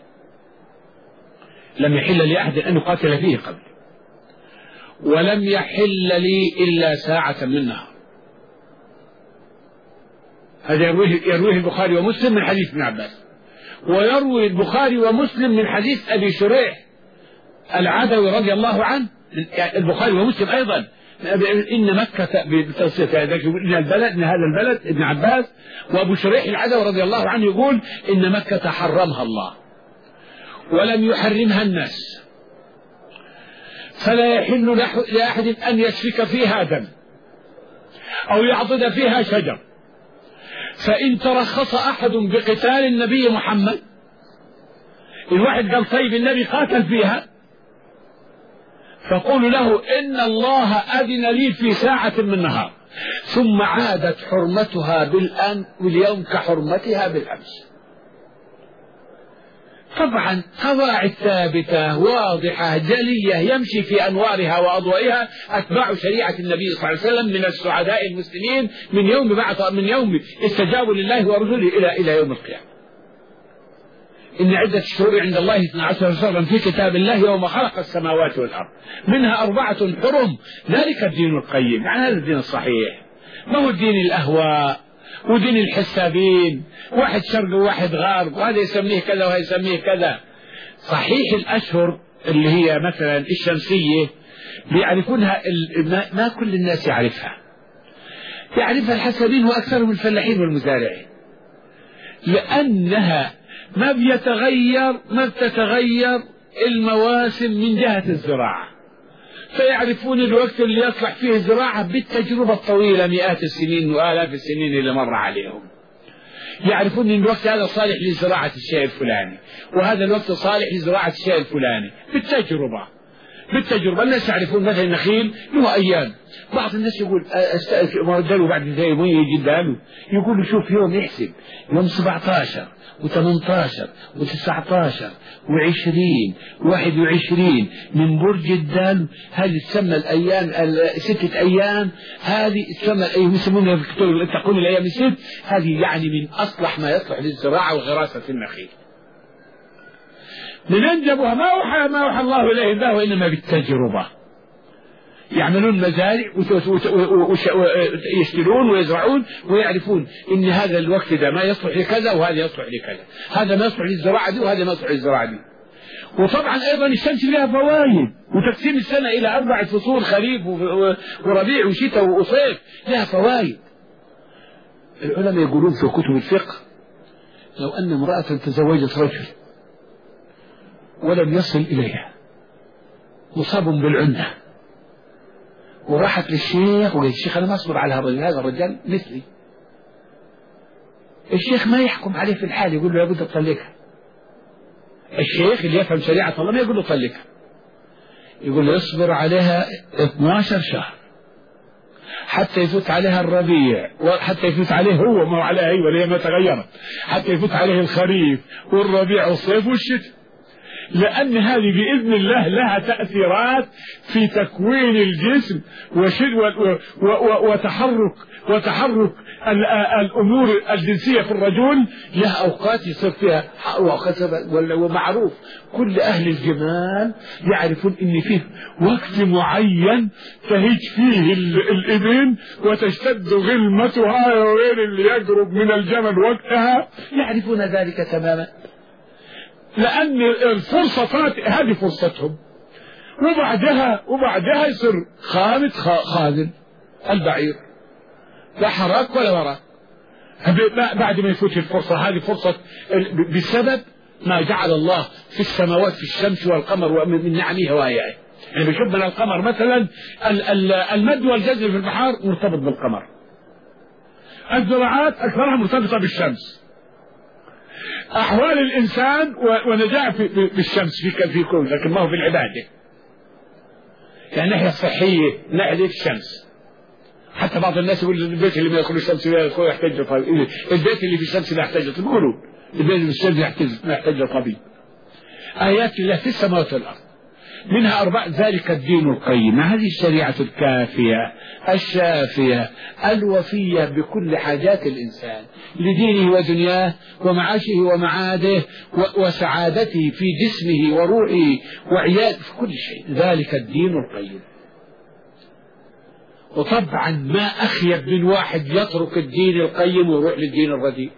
لم يحل لأحد أن يقاتل فيه قبل، ولم يحل لي إلا ساعة من نهار. هذا يرويه البخاري ومسلم من حديث ابن عباس، ويروي البخاري ومسلم من حديث أبي شريح العدوي رضي الله عنه. البخاري ومسلم أيضا إن مكة إن البلد إن هذا البلد ابن عباس، وأبو شريح العدوي رضي الله عنه يقول إن مكة حرمها الله ولم يحرمها الناس، فلا يحل لأحد أن يسفك فيها دم أو يعضد فيها شجر. فإن ترخص أحد بقتال النبي محمد، الواحد قال طيب النبي قاتل فيها، فقولوا له إن الله أذن لي في ساعة من نهار ثم عادت حرمتها باليوم كحرمتها بالأمس. طبعا قواعد ثابتة واضحة جلية يمشي في أنوارها وأضوائها أتباع شريعة النبي صلى الله عليه وسلم من السعداء المسلمين من يوم استجابوا لله ورسوله إلى يوم القيامة. إن عدة الشهور عند الله 12 شهرا في كتاب الله يوم خلق السماوات والأرض منها 4 حرم ذلك الدين القيم. يعني هذا الدين الصحيح، ما هو الدين الأهواء ودين الحسابين، واحد شرق وواحد غرب وهذا يسميه كذا وهذا يسميه كذا. صحيح الأشهر اللي هي مثلا الشمسية بيعرفونها ما كل الناس يعرفها الحسابين وأكثرهم الفلاحين والمزارعين، لأنها ما بتتغير المواسم من جهة الزراعة، فيعرفون الوقت اللي يصلح فيه الزراعة بالتجربة الطويلة مئات السنين وآلاف السنين اللي مر عليهم. يعرفون أن الوقت هذا صالح لزراعة الشيء الفلاني وهذا الوقت صالح لزراعة الشيء الفلاني بالتجربة. بالتجربة. الناس يعرفون مثلا النخيل له أيام. بعض الناس يقول اداله بعد زي يومين يجي اداله، يقول له شوف يوم يحسب يوم 17 و18 و19 و20 و21 من برج الدلو. هذه تسمى الأيام 6 أيام، هذه تسمى يسمونها في الكتب تقول الأيام الست. هذه يعني من أصلح ما يصلح للزراعة وغراسة النخيل. من أنجبها ما أوحى الله إليه الله، وإنما بالتجربة. يعملون مزارع ويشترون ويزرعون ويعرفون إن هذا الوقت ده ما يصلح لكذا وهذا يصلح لكذا، هذا ما يصلح للزراعة دي وهذا ما يصلح للزراعة دي. وطبعا أيضا الشمس لها فوائد، وتقسيم السنة إلى 4 فصول خريف وربيع وشتاء وصيف لها فوائد. العلماء يقولون في كتب الفقه لو أن امرأة تزوجت رجل ولم يصل إليها مصاب بالعنة وراحت للشيخ وقالت الشيخ أنا ما أصبر على هذا الرجال مثلي، الشيخ ما يحكم عليه في الحال، يقول له لابد تطلقها. الشيخ اللي يفهم شريعة الله ما يقول له طلقها، يقول له اصبر عليها 12 شهر حتى يفوت عليها الربيع، وحتى يفوت عليه هو ما عليها هي ولا هي ما تغيرت، حتى يفوت عليه الخريف والربيع والصيف والشتاء، لأن هذه بإذن الله لها تأثيرات في تكوين الجسم وتحرك الأمور الجنسية في الرجل. لها أوقات يصير فيها وأوقات، ومعروف كل أهل الجمال يعرفون إن فيه وقت معين تهيج فيه الإبن وتشتد غلمتها وغير اللي يقرب من الجمل وقتها، يعرفون ذلك تماما، لأن الفرصة هذه فرصتهم. وبعدها يصير خادم البعير، لا حراك ولا وراك بعد ما يفوت الفرصة هذه. فرصة بسبب ما جعل الله في السماوات في الشمس والقمر ومن نعمه وآياته. يعني بشوف من القمر مثلا المد والجزر في البحار مرتبط بالقمر، الزراعات أكثرها مرتبطة بالشمس، أحوال الإنسان ونجاة بالشمس في كون، لكن ما هو في العبادة. يعني ناحية صحية ناحية الشمس. حتى بعض الناس يقول البيت اللي ما يدخل الشمس يحتاج طبيب، البيت اللي في الشمس لا يحتاج طبيب، يقولوا البيت اللي في الشمس ما يحتاج طبيب. آيات الله في السماوات والأرض منها 4، ذلك الدين القيم. هذه الشريعة الكافية الشافية الوفية بكل حاجات الإنسان لدينه ودنياه ومعاشه ومعاده وسعادته في جسمه وروحه وعياده في كل شيء. ذلك الدين القيم. وطبعا ما أخيب من واحد يترك الدين القيم ويروح للدين الرديء.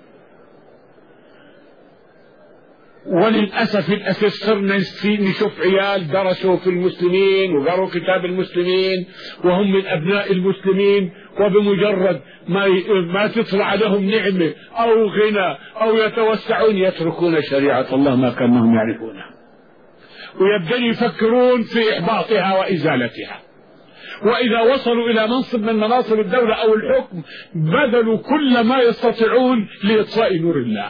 وللأسف صرنا نشوف عيال درسوا في المسلمين وقروا كتاب المسلمين وهم من أبناء المسلمين، وبمجرد ما تطلع لهم نعمة أو غنى أو يتوسعون يتركون شريعة الله ما كانهم يعرفونها، ويبدأوا يفكرون في إحباطها وإزالتها. وإذا وصلوا إلى منصب من مناصب الدولة أو الحكم بذلوا كل ما يستطيعون لإطفاء نور الله.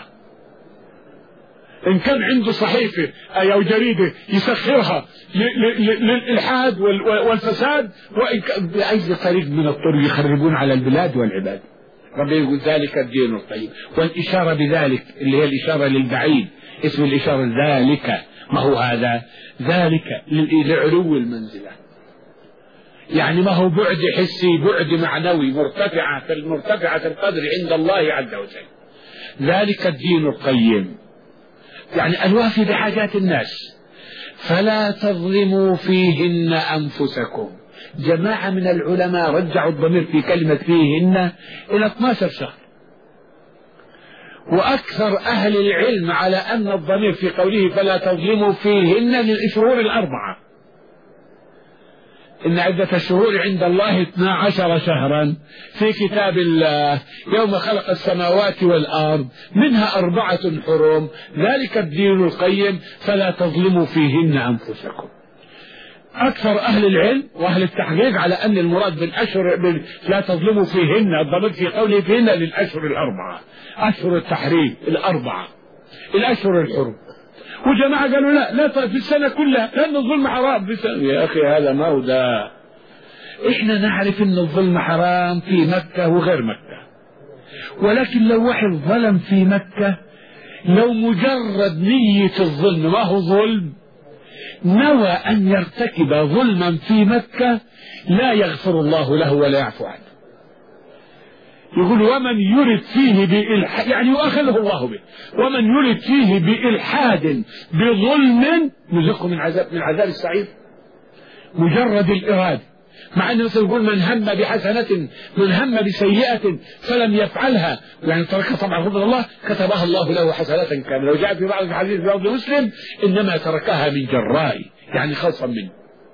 إن كان عنده صحيفة أو جريدة يسخرها للإلحاد والفساد، وإن كان بأي طريق من الطرق يخربون على البلاد والعباد. ربنا يقول ذلك الدين القيم. والإشارة بذلك اللي هي الإشارة للبعيد، اسم الإشارة ذلك. ما هو هذا؟ ذلك لعلو المنزلة، يعني ما هو بعد حسي، بعد معنوي، مرتفعة القدر عند الله عز وجل. ذلك الدين القيم يعني الوافي بحاجات الناس، فلا تظلموا فيهن أنفسكم. جماعة من العلماء رجعوا الضمير في كلمة فيهن إلى 12 شهر، وأكثر أهل العلم على أن الضمير في قوله فلا تظلموا فيهن للشهور 4. إن عدة الشهور عند الله 12 شهرا في كتاب الله يوم خلق السماوات والأرض، منها 4 حرم. ذلك الدين القيم فلا تظلموا فيهن أنفسكم. أكثر أهل العلم وأهل التحقيق على أن المراد بالأشهر لا تظلموا فيهن، الضمير في قوله فيهن للأشهر 4، أشهر التحريم 4، الأشهر الحرم. وجماعة قالوا لا في السنة كلها، لأن الظلم حرام في السنة. يا أخي هذا ما هو ده. إحنا نعرف أن الظلم حرام في مكة وغير مكة، ولكن لو واحد ظلم في مكة، لو مجرد نية الظلم ما هو ظلم، نوى أن يرتكب ظلما في مكة، لا يغفر الله له ولا يعفو عنه. يقول ومن يرد فيه بإلحاد، يعني يؤاخذه الله به، ومن يرد فيه بإلحاد بظلم نذقه من عذاب السعير. مجرد الإرادة، مع أنه مثلا يقول من هم بحسنة، من هم بسيئة فلم يفعلها، يعني تركها طبعا غضب الله، كتبها الله له حسنة كاملة. لو جاء في بعض الحديث في بعض مسلم إنما تركها من جراء، يعني خوفا منه.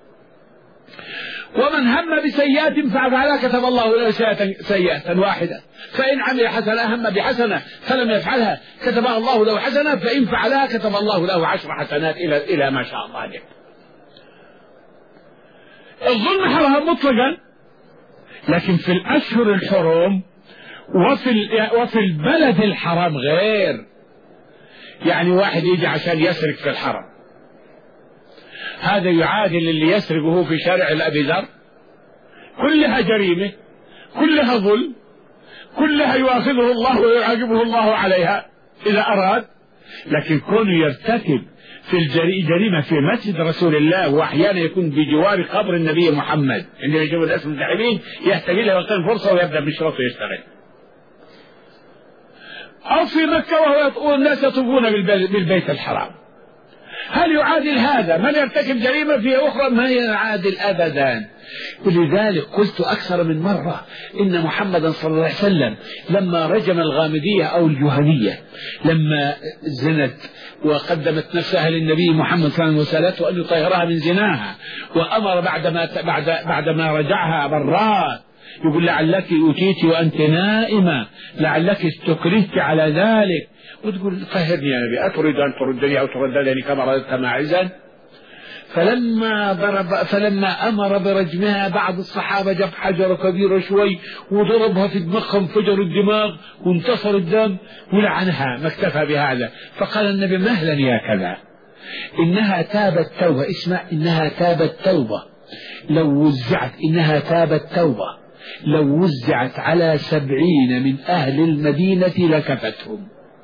ومن هم بسيئة فعلها كتب الله له سيئة واحدة، فإن عمل حسنة هم بحسنة فلم يفعلها كتبها الله له حسنة، فإن فعلها كتب الله له 10 حسنات إلى ما شاء الله عليه. الظلم حرام مطلقا، لكن في الأشهر الحرم وفي البلد الحرام غير. يعني واحد يجي عشان يسرق في الحرم، هذا يعادل اللي يسرقه في شارع الأبي ذر. كلها جريمة، كلها ظلم، كلها يؤاخذه الله ويعاقبه الله عليها إذا أراد. لكن كونه يرتكب في الجريمة في مسجد رسول الله، وأحيانا يكون بجوار قبر النبي محمد، عندما يجب الناس المنتحبين يستغل وقت الفرصة ويبدأ بشرطه ويشتغل. أو في مكة والناس يطوفون بالبيت الحرام، هل يعادل هذا من يرتكب جريمة في أخرى؟ ما يعادل أبدا. ولذلك قلت أكثر من مرة إن محمدا صلى الله عليه وسلم لما رجم الغامدية أو الجهنية، لما زنت وقدمت نفسها للنبي محمد صلى الله عليه وسلم وسألته أن يطهرها من زناها، وأمر بعدما رجعها برات يقول لعلك أتيت وأنت نائمة، لعلك استكرهت على ذلك، وتقول طهرني يا نبي، أتريد أن تردني أو تردني كما رددت ماعزا؟ فلما أمر برجمها بعض الصحابة جاب حجر كبير شوي وضربها في دماغها، انفجر الدماغ وانتصر الدم ولعنها، ما اكتفى بهذا. فقال النبي مهلا يا كذا، إنها تابت توبة، اسمع، إنها تابت توبة لو وزعت، إنها تابت توبة لو وزعت على 70 من أهل المدينة لكفتهم.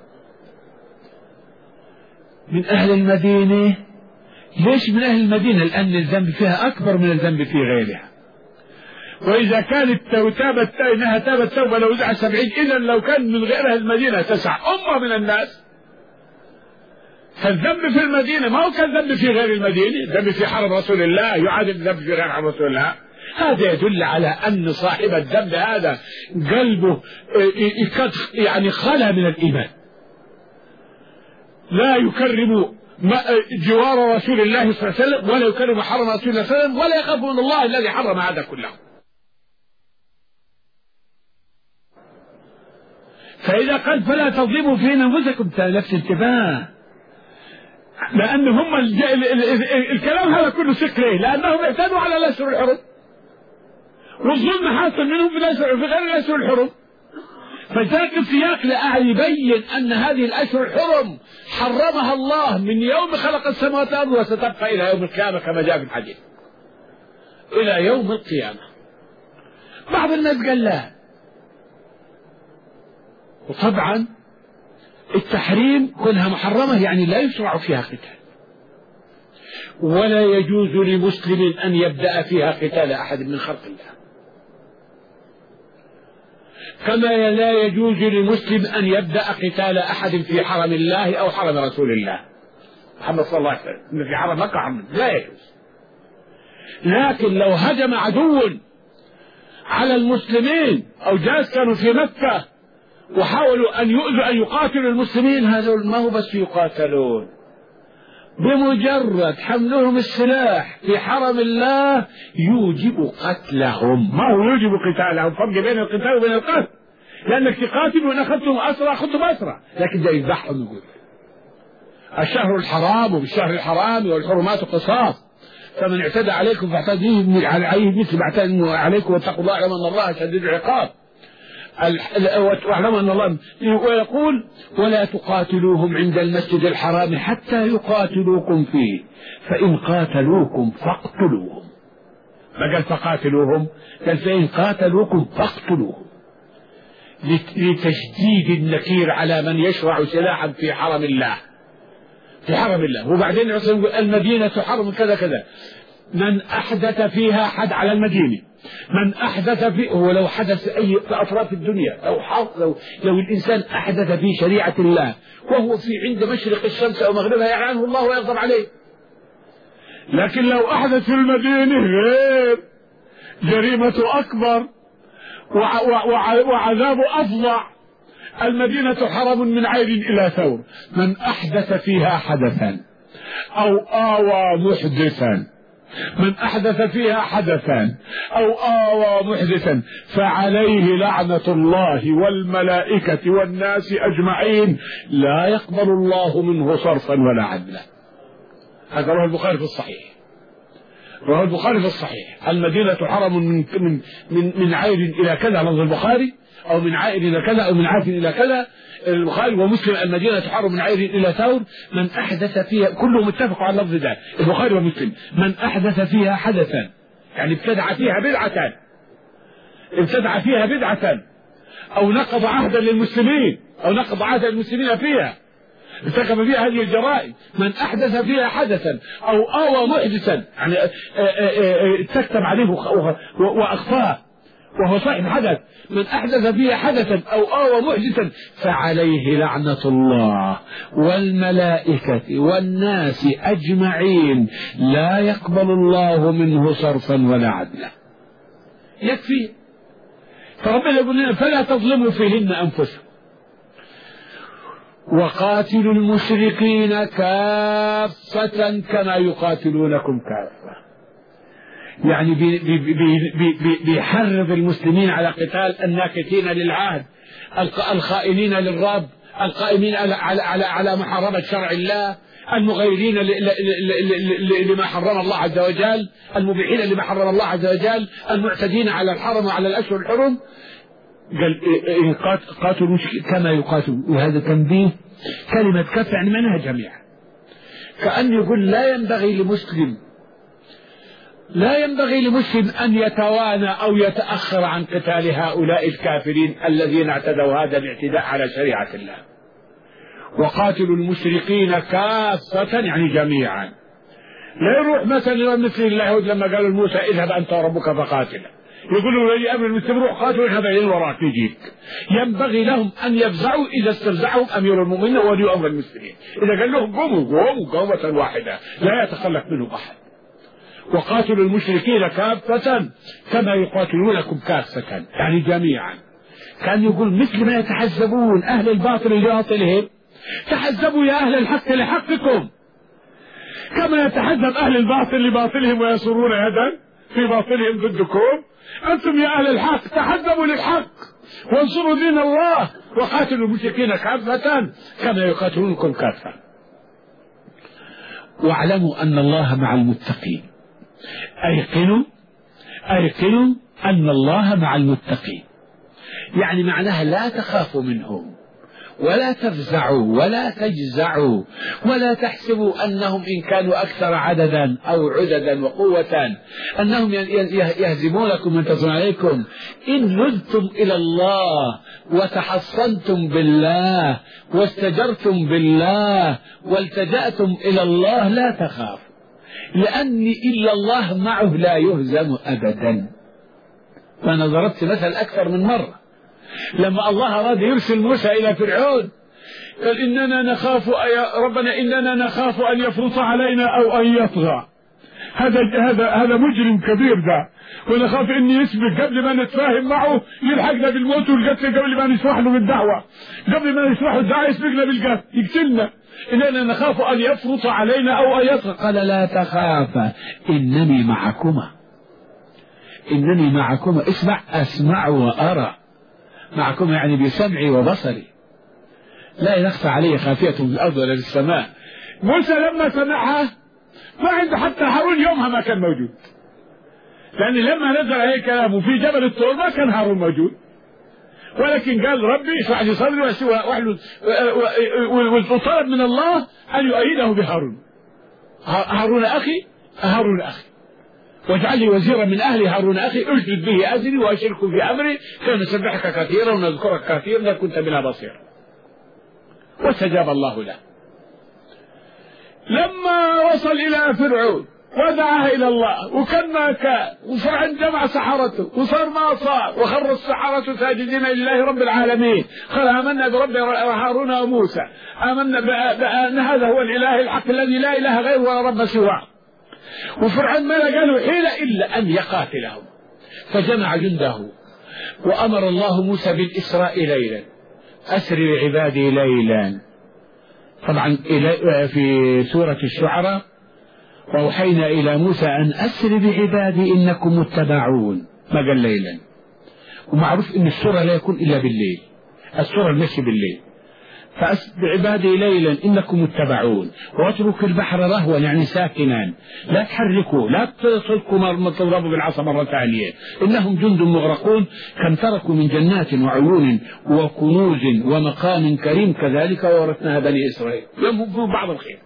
من أهل المدينة، ليش من أهل المدينة؟ لأن الذنب فيها أكبر من الذنب في غيرها. وإذا كانت إنها تابت توبة لو وزعت 70، إذا لو كان من غير أهل المدينة تسع أمة من الناس. فالذنب في المدينة ما هو كالذنب في غير المدينة. الذنب في حرم رسول الله يعادل الذنب في غير حرم رسول الله. هذا يدل على أن صاحب الذنب هذا قلبه يعني خلا من الإيمان، لا يكرم جوار رسول الله صلى الله عليه وسلم، ولا يكرم حرم رسول الله صلى الله عليه وسلم، ولا يخاف من الله الذي حرم هذا كله. فإذا قال فلا تظلموا في أنفسكم، نفس انتباه، لأن هم الكلام هذا كله سكري، لأنهم اعتدوا على الأشهر الحرم، والظلم حاصل منهم في غير الأشهر الحرم. فذاك السياق لأعلى يبين أن هذه الأشهر الحرم حرمها الله من يوم خلق السماوات والأرض، وستبقى إلى يوم القيامة كما جاء في الحديث، إلى يوم القيامة. بعض الناس قال لا، وطبعا التحريم كونها محرمة يعني لا يشرع فيها قتال، ولا يجوز لمسلم أن يبدأ فيها قتال أحد من خلق الله، كما لا يجوز لمسلم أن يبدأ قتال أحد في حرم الله أو حرم رسول الله محمد صلى الله عليه وسلم. في حرم مكة لا يجوز. لكن لو هجم عدو على المسلمين أو جاس كانوا في مكة وحاولوا أن يؤذوا أن يقاتلوا المسلمين، هذا ما هو بس يقاتلون، بمجرد حملهم السلاح في حرم الله يوجب قتلهم، ما هو يوجب قتالهم. فرق بين القتال وبين القتل، لأنك تقاتل وإن أخذتم أسرى أخذتم أسرى، لكن ده يذبحهم. يقول الشهر الحرام وبالشهر الحرام والحرمات قصاص، فمن اعتدى عليكم فاعتدوا عليه مثل ما اعتدى عليكم، واتقوا الله اعلموا أن الله شديد العقاب. واعلموا أن الله ويقول ولا تقاتلوهم عند المسجد الحرام حتى يقاتلوكم فيه فإن قاتلوكم فاقتلوهم. ما قال فقاتلوهم، قال فإن قاتلوكم فاقتلوهم، لتشديد النكير على من يشرع سلاحا في حرم الله، في حرم الله. وبعدين المدينة حرم كذا كذا، من أحدث فيها حد على المدينة، من أحدث في ولو حدث أي في أطراف الدنيا، لو الإنسان أحدث في شريعة الله وهو في عند مشرق الشمس أو مغربها يلعنه الله ويغضب عليه. لكن لو أحدث في المدينة غير، جريمة أكبر وعذاب أفظع. المدينة حرم من عير إلى ثور، من أحدث فيها حدثا أو آوى محدثا، من أحدث فيها حدثا أو آوى محدثا فعليه لعنة الله والملائكة والناس أجمعين لا يقبل الله منه صرفا ولا عدلا. هذا رواه البخاري في الصحيح، رواه البخاري في الصحيح. المدينة حرم من عير إلى كذا، لفظ البخاري، أو من عائر إلى كذا، أو من عاف إلى كذا. البخاري ومسلم المدينة حرم من عير إلى ثور، من أحدث فيها، كلهم اتفقوا على اللفظ ده، البخاري ومسلم، من أحدث فيها حدثا، يعني ابتدع فيها بدعة، ابتدع فيها بدعة، أو نقض عهدا للمسلمين، أو نقض عهدا للمسلمين فيها، ارتكب فيها هذه الجرائم. من أحدث فيها حدثا أو آوى محدثا، يعني تكتب عليه وأخفاه وهو صاحب حدث، من أحدث فيها حدثا أو آوى محدثا فعليه لعنة الله والملائكة والناس أجمعين لا يقبل الله منه صرفا ولا عدلا. يكفي. فربنا يقول لنا فلا تظلموا فيهن أنفسكم وقاتلوا المشركين كافة كما يقاتلونكم كافة. يعني بيحرض المسلمين على قتال الناكثين للعهد، الخائنين للرب، القائمين على محاربة شرع الله، المغيرين لما حرم الله عز وجل، المبيحين لما حرم الله عز وجل، المعتدين على الحرم وعلى الأشهر الحرم. قال قاتلوا كما يقاتلون. وهذا تنبيه، كلمة كف يعني منها جميعا، كأن يقول لا ينبغي لمسلم أن يتوانى أو يتأخر عن قتال هؤلاء الكافرين الذين اعتدوا هذا الاعتداء على شريعة الله. وقاتلوا المشركين كافة يعني جميعا. لا يروح مثلا مثل اليهود لما قالوا لموسى اذهب أنت وربك فقاتلا، يقولوا لي أمر المسلم روح قاتل اذهب إلى وراك يجيك. ينبغي لهم أن يفزعوا إذا استفزعهم أمير المؤمنين وولي أمر المسلمين، إذا قال لهم قوموا قومة واحدة لا يتخلف منهم أحد. وقاتلوا المشركين كافة كما يقاتلونكم كافة يعني جميعا. كان يقول مثل ما يتحزبون أهل الباطل لباطلهم تحزبوا يا أهل الحق لحقكم، كما يتحزب أهل الباطل لباطلهم ويصرون يدا في باطلهم ضدكم. أنتم يا أهل الحق تحزبوا للحق وانصروا دين الله وقاتلوا المشركين كافة كما يقاتلونكم كافة. واعلموا أن الله مع المتقين. أيقنوا أن الله مع المتقين، يعني معناها لا تخافوا منهم ولا تفزعوا ولا تجزعوا ولا تحسبوا أنهم إن كانوا أكثر عددا أو عددا وقوة أنهم يهزمونكم وينتصرون عليكم. إن نذتم إلى الله وتحصنتم بالله واستجرتم بالله والتجأتم إلى الله لا تخافوا، لأن إلا الله معه لا يهزم أبدا. وأنا ضربت مثل أكثر من مرة لما الله أراد يرسل موسى إلى فرعون قال إننا نخاف ربنا إننا نخاف أن يفرط علينا أو أن يطغى. هذا مجرم كبير ده، ونخاف إن يسبق قبل ما نتفاهم معه يلحقنا بالموت والقتل، قبل ما نشرح له بالدعوة، قبل ما نشرح الدعوة يسبقنا بالقتل يقتلنا. إننا نخاف أن يفرط علينا أو أن يطغى. قال لا تخافا إنني معكما أسمع وأرى. معكم يعني بسمعي وبصري لا يخفى علي خافية في الأرض ولا في السماء. موسى لما سمعها ما عنده حتى هارون يومها ما كان موجود، لأن لما نزل عليه كلامه في جبل الطور ما كان هارون موجود، ولكن قال ربي اشرح لي صدري وطلب من الله أن يؤيده بهارون. هارون أخي واجعل لي وزيرا من أهلي هارون أخي أشدد به أزري وأشركه في أمري كي نسبحك كثيرا ونذكرك كثيرا إنك كنت بنا بصيرا. واستجاب الله له. لما وصل إلى فرعون ودعاه إلى الله وكان ما كان وفرعون جمع سحرته وصار ما صار وخر السحرة ساجدين لله رب العالمين قال آمنا برب هارون وموسى آمنا بأن هذا هو الإله الحق الذي لا إله غيره ولا رب سواه. وفرعون ما لقى له حيلة إلا أن يقاتلهم فجمع جنده وأمر الله موسى بالإسراء ليلا أسر بعبادي ليلا. طبعا في سورة الشعراء وأوحينا إلى موسى أن أسر بعبادي إنكم متبعون ما قال ليلا. ومعروف إن السورة لا يكون إلا بالليل السورة المشي بالليل. فأسر بعبادي ليلا إنكم متبعون واترك البحر رهوا يعني ساكنا لا تحركوا لا تصدقوا ما تضربوا بالعصا مرة ثانية إنهم جند مغرقون كم تركوا من جنات وعيون وكنوز ومقام كريم كذلك وورثناها بني إسرائيل يوم بعض الخير.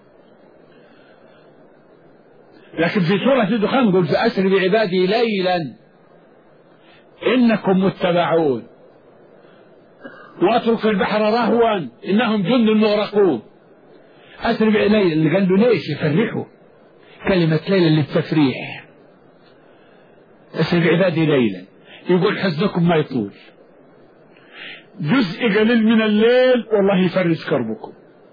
لكن في سورة الدخان يقول فأسر بعبادي ليلا إنكم متبعون واترك البحر رهوا إنهم جند مغرقون. أسر بعبادي اللي قال له ليش يفرحوا كلمة ليلا للتفريح. أسر بعبادي ليلا يقول حزنكم ما يطول جزء قليل من الليل والله يفرج كربكم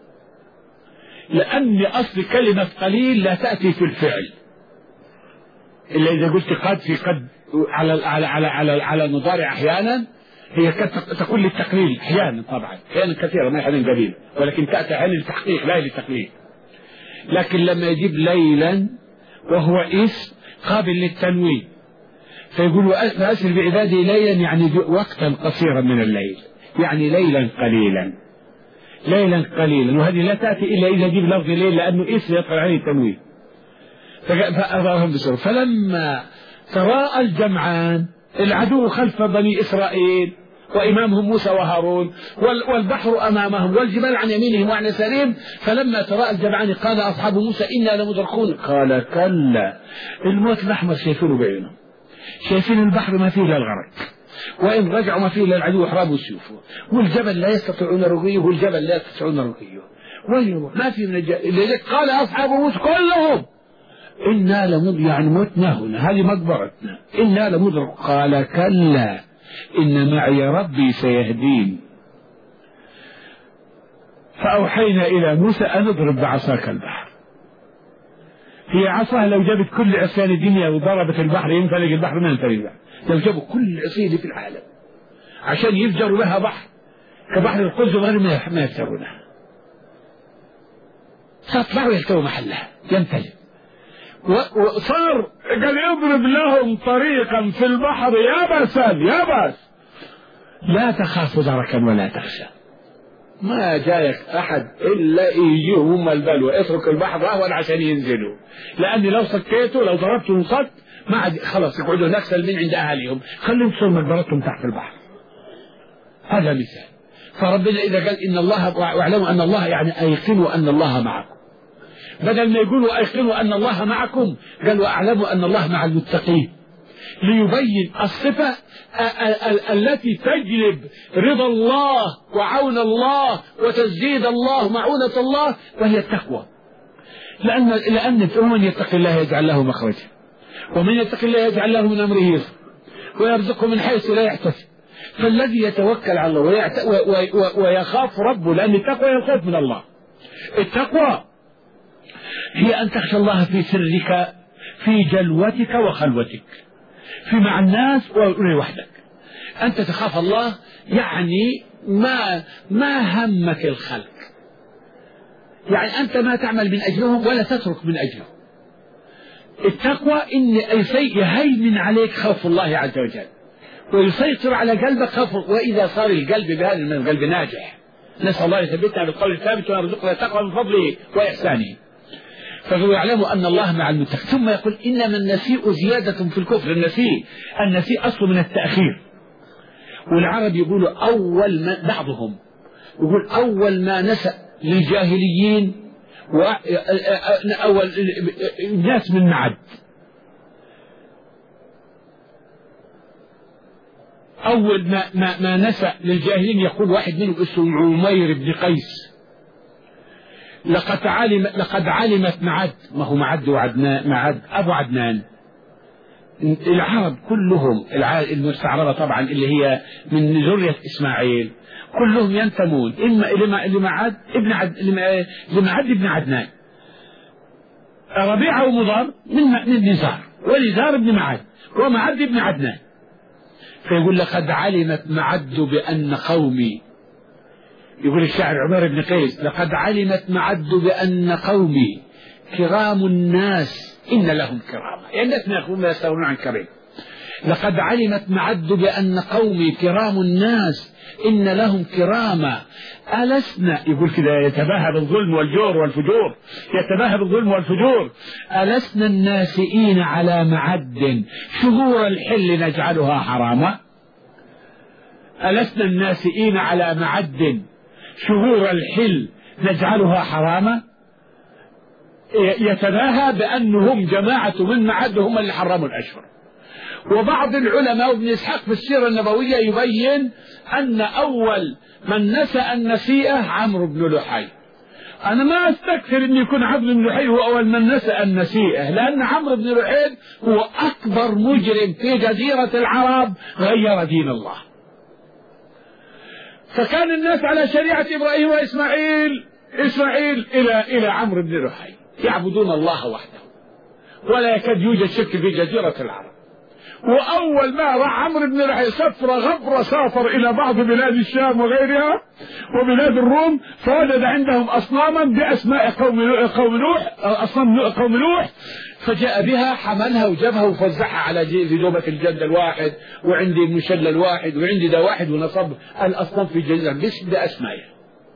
لأن أصل كلمة قليل لا تأتي في الفعل إلا إذا قلت قد في قد على المضارع أحيانا هي تقول للتقليل أحيانا طبعا أحيانا كثيرا ما أحيانا قليل ولكن تأتي أحيانا للتحقيق لا للتقليل. لكن لما يجيب ليلا وهو اسم قابل للتنوين فيقول أسر بعبادي ليلا يعني وقتا قصيرا من الليل يعني ليلا قليلا وهذه لا تأتي إلا إذا جيب لفظ الليل لأنه اسم يطلع عليه التنوين. فأرضاهم بسرعة. فلما تراءى الجمعان العدو خلف بني إسرائيل وإمامهم موسى وهارون والبحر أمامهم والجبال عن يمينهم وعن يسارهم فلما تراءى الجمعان قال أصحاب موسى إنا لمدركون قال كلا الموت الأحمر شايفينه بعينهم شايفين البحر ما فيه إلا الغرق وإن رجعوا ما فيه إلا العدو يحرابوا وسيوفه والجبل لا يستطيعون رقيه والجبل لا يستطيعون رقيه ما في من لذلك قال أصحاب موسى كلهم إنا يعني متنا هنا هذه مقبرتنا إنا لمدرك قال كلا إن معي ربي سيهدين. فأوحينا إلى موسى أن اضرب بعصاك البحر. هي عصا لو جابت كل عصيان الدنيا وضربت البحر ينفلق البحر ما ينفلق البحر. لو جابوا كل عصيان في العالم عشان يفجروا بها بحر كبحر القدس وغير ما يفترونها سأطلعوا يلتووا محلها ينفلق. وصار قال يضرب لهم طريقا في البحر يابسا لا تخاف دركا ولا تخشى. ما جايك أحد إلا يجيهم البلوى اترك البحر رهوا عشان ينزلوا لأني لو صكيته لو ضربتهم صك ما عاد خلاص يقعدوا هناك سلمين عند أهلهم خليهم تصير مقبرتهم تحت البحر. هذا مثال. فربنا إذا قال إن الله واعلموا أن الله يعني أيقنوا أن الله معكم بدل ما يقولوا أيقنوا أن الله معكم قالوا أعلموا أن الله مع المتقين ليبين الصفة التي تجلب رضا الله وعون الله وتسديد الله معونة الله وهي التقوى. لأن ومن يتق الله يجعل له مخرجا ومن يتق الله يجعل له من أمره يسرا ويرزقه من حيث لا يحتسب. فالذي يتوكل على الله ويخاف ربه لأن التقوى هي الخوف من الله. التقوى هي أن تخشى الله في سرك في جلوتك وخلوتك في مع الناس ولوحدك. أنت تخاف الله يعني ما همك الخلق يعني أنت ما تعمل من أجلهم ولا تترك من أجلهم. التقوى إن أي شيء يهيمن عليك خوف الله عز وجل ويسيطر على قلبك خوف. وإذا صار القلب بهذا من القلب ناجح نسأل الله يثبتنا بالقول الثابت ويرزقنا التقوى من فضله وإحسانه. فهو يعلم أن الله مع المتقين. ثم يقول إنما النسيء زيادة في الكفر. النسيء أصل من التأخير والعرب يقولوا أول ما بعضهم يقول أول ما نسأ للجاهليين أول الناس من معد، أول ما نسأ للجاهلين يقول واحد منهم اسمه عمير بن قيس لقد علمت معد، ما هو معد وعدنان، معد أبو عدنان. العرب كلهم المستعربة طبعا اللي هي من ذرية إسماعيل كلهم ينتمون إما لمعد ابن عدنان. ربيعة ومضر من نزار، ونزار ابن معد، ومعد ابن عدنان. فيقول لقد علمت معد بأن قومي، يقول الشاعر عمر بن قيس لقد علمت معد بأن قومي كرام الناس إن لهم كرامة، يعني الناس ما يستغنون عن كريم. لقد علمت معد بأن قومي كرام الناس إن لهم كرامة ألسنا، يقول كذا يتباهى بالظلم والجور والفجور، يتباهى بالظلم والفجور، ألسنا الناسئين على معد شهور الحل نجعلها حراما. ألسنا الناسئين على معد شهور الحل نجعلها حراما. يتباهى بأنهم جماعة من معد هم اللي حرموا الأشهر. وبعض العلماء وابن إسحاق في السيرة النبوية يبين أن أول من نسأ النسيئة عمرو بن لحي. أنا ما أستكثر أن يكون عمرو بن لحي هو أول من نسأ النسيئة، لأن عمرو بن لحي هو أكبر مجرم في جزيرة العرب غير دين الله. فكان الناس على شريعة إبراهيم وإسماعيل إلى عمرو بن لحي يعبدون الله وحده، ولا يكاد يوجد شرك في جزيرة العرب. وأول ما راح عمرو بن لحي غبرة سافر إلى بعض بلاد الشام وغيرها وبلاد الروم، فوجد عندهم أصناما بأسماء قوم نوح، أصنام قوم نوح، فجاء بها حملها وجابها وفزعها على في جوبة الجد الواحد، وعندي المشلة الواحد، وعندي ده واحد، ونصب الأصنام في جزيرة بأسمائها.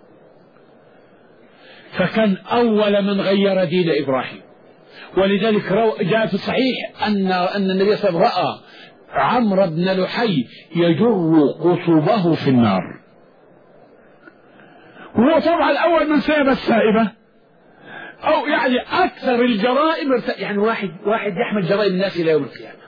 فكان أول من غير دين إبراهيم. ولذلك جاء في الصحيح أن النبي صلى الله عليه وسلم رأى عمرو بن لحي يجر قصبه في النار، وهو طبعا أول من ساب السائبة، أو يعني أكثر الجرائم، يعني واحد يحمل جرائم الناس إلى يوم القيامة.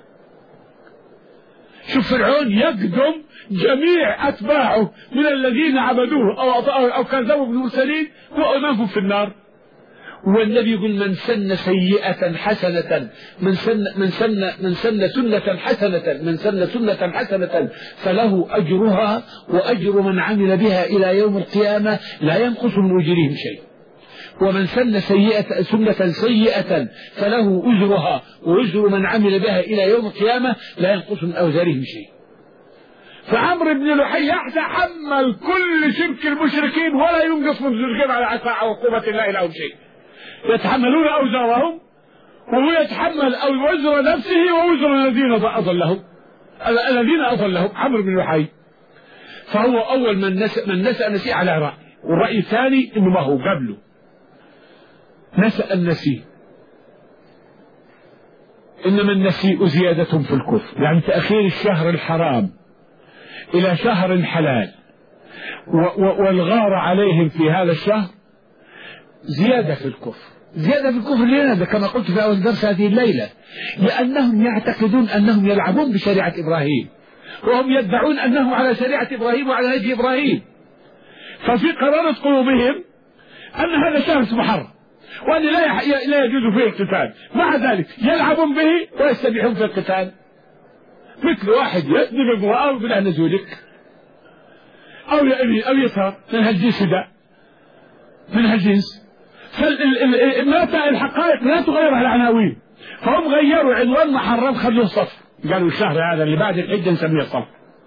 شوف فرعون يقدم جميع أتباعه من الذين عبدوه أو كذبوا بالمرسلين وأمامهم في النار. والنبي يقول من سن سيئة حسنة من سن سنة حسنة فله أجرها وأجر من عمل بها إلى يوم القيامة لا ينقص من أجرهم شيء. ومن سن سنة سيئة فله أجرها وأجر من عمل بها إلى يوم القيامة لا ينقص من أوزارهم شيء. فعمرو بن لحي يتحمل كل شرك المشركين ولا ينقص من ذنوبهم على عقوبة الله لهم شيء. يتحملون أوزارهم، وهو يتحمل وزر نفسه ووزر الذين أضلهم عمرو بن لحي. فهو أول من نسأ النسيء على رأي. والرأي الثاني إنه ما هو قبله نسأ النسيء، إنما النسيء زيادة في الكفر، يعني تأخير الشهر الحرام إلى شهر حلال والغار عليهم في هذا الشهر زيادة في الكفر. زيادة في الكفر لماذا؟ كما قلت في أول درس هذه الليلة، لأنهم يعتقدون أنهم يلعبون بشريعة إبراهيم، وهم يدعون أنهم على شريعة إبراهيم وعلى نهج إبراهيم. ففي قرارة قلوبهم أن هذا شهر محرم وأن لا يجوز فيه القتال، مع ذلك يلعبون به ويستبيحون في القتال. مثل واحد يذنب امرأة بلا نزولك أو يسهر من هالجنس ده، من هالجنس. الحقائق لا تغيرها العناوين، فهم غيروا عنوان محرم خلوه صفر، قالوا الشهر هذا اللي بعد الحجة نسميه صفر.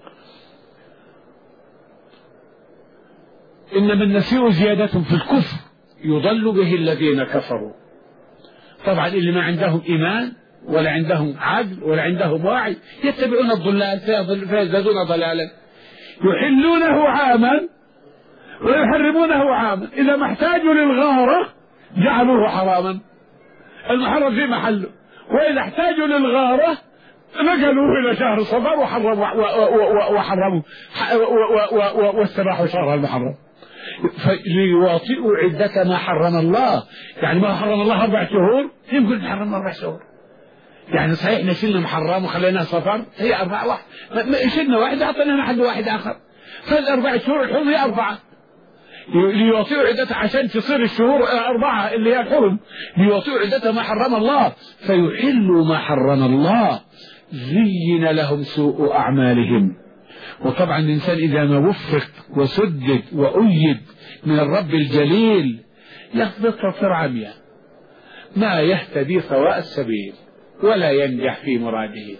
إنما النسيء زيادة في الكفر يضل به الذين كفروا. طبعا اللي ما عندهم إيمان ولا عندهم عقل ولا عندهم وعي يتبعون الضلال فيزدادون ضلالا. يحلونه عاما ويحرمونه عاما، إذا ما احتاجوا للغارة جعلوه حراما، المحرم في محله، وإذا احتاجوا للغارة نقلوه إلى شهر صفر وحرموا واستباحوا شهر المحرم ليواطئوا عدة ما حرم الله. يعني ما حرم الله 4 شهور يمكن تحرم 4 شهور. يعني صحيح نشلنا محرم وخليناه صفر هي 4 واحد، شلنا واحد أعطينا حد واحد آخر، فال4 شهور الحرم هي 4 ليواطئوا عدة عشان تصير الشهور 4 اللي هي الحرم، ليواطئوا عدة ما حرم الله فيحلوا ما حرم الله زين لهم سوء أعمالهم. وطبعا الإنسان إذا ما وفق وسدد وأيد من الرب الجليل يخبط في عمياء ما يهتدي سواء السبيل ولا ينجح في مراده.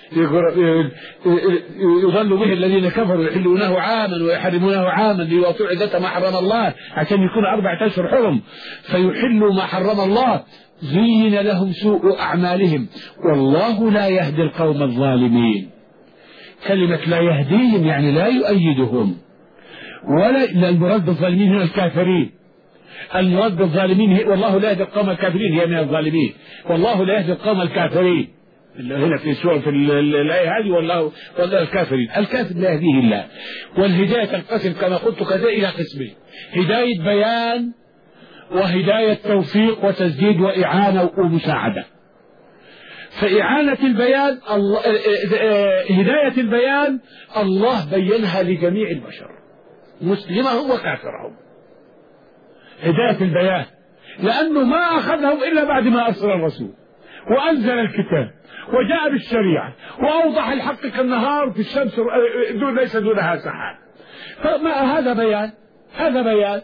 يضل به الذين كفروا يحلونه عاما ويحرمونه عاما ليواطئوا عدة ما حرم الله عشان يكون 4 أشهر حرم فيحلوا ما حرم الله زين لهم سوء أعمالهم والله لا يهدي القوم الظالمين. كلمة لا يهديهم يعني لا يؤيدهم، ولا المراد بالظالمين هنا الكافرين. المراد بالظالمين والله لا يهدي القوم الكافرين هي من الظالمين، والله لا يهدي القوم الكافرين هنا في سورة في الآية هذه والله الكافرين. الكافر لا يهديه الله. والهداية تنقسم كما قلت كذا إلى قسمين: هداية بيان وهداية توفيق وتسديد وإعانة ومساعدة. فإعانة البيان هداية البيان الله بينها لجميع البشر مسلمهم وكافرهم. هداية البيان لأنه ما أخذهم إلا بعد ما أرسل الرسول وأنزل الكتاب وجاء بالشريعة وأوضح الحق كالنهار في الشمس ليس دونها سحاب. هذا بيان، هذا بيان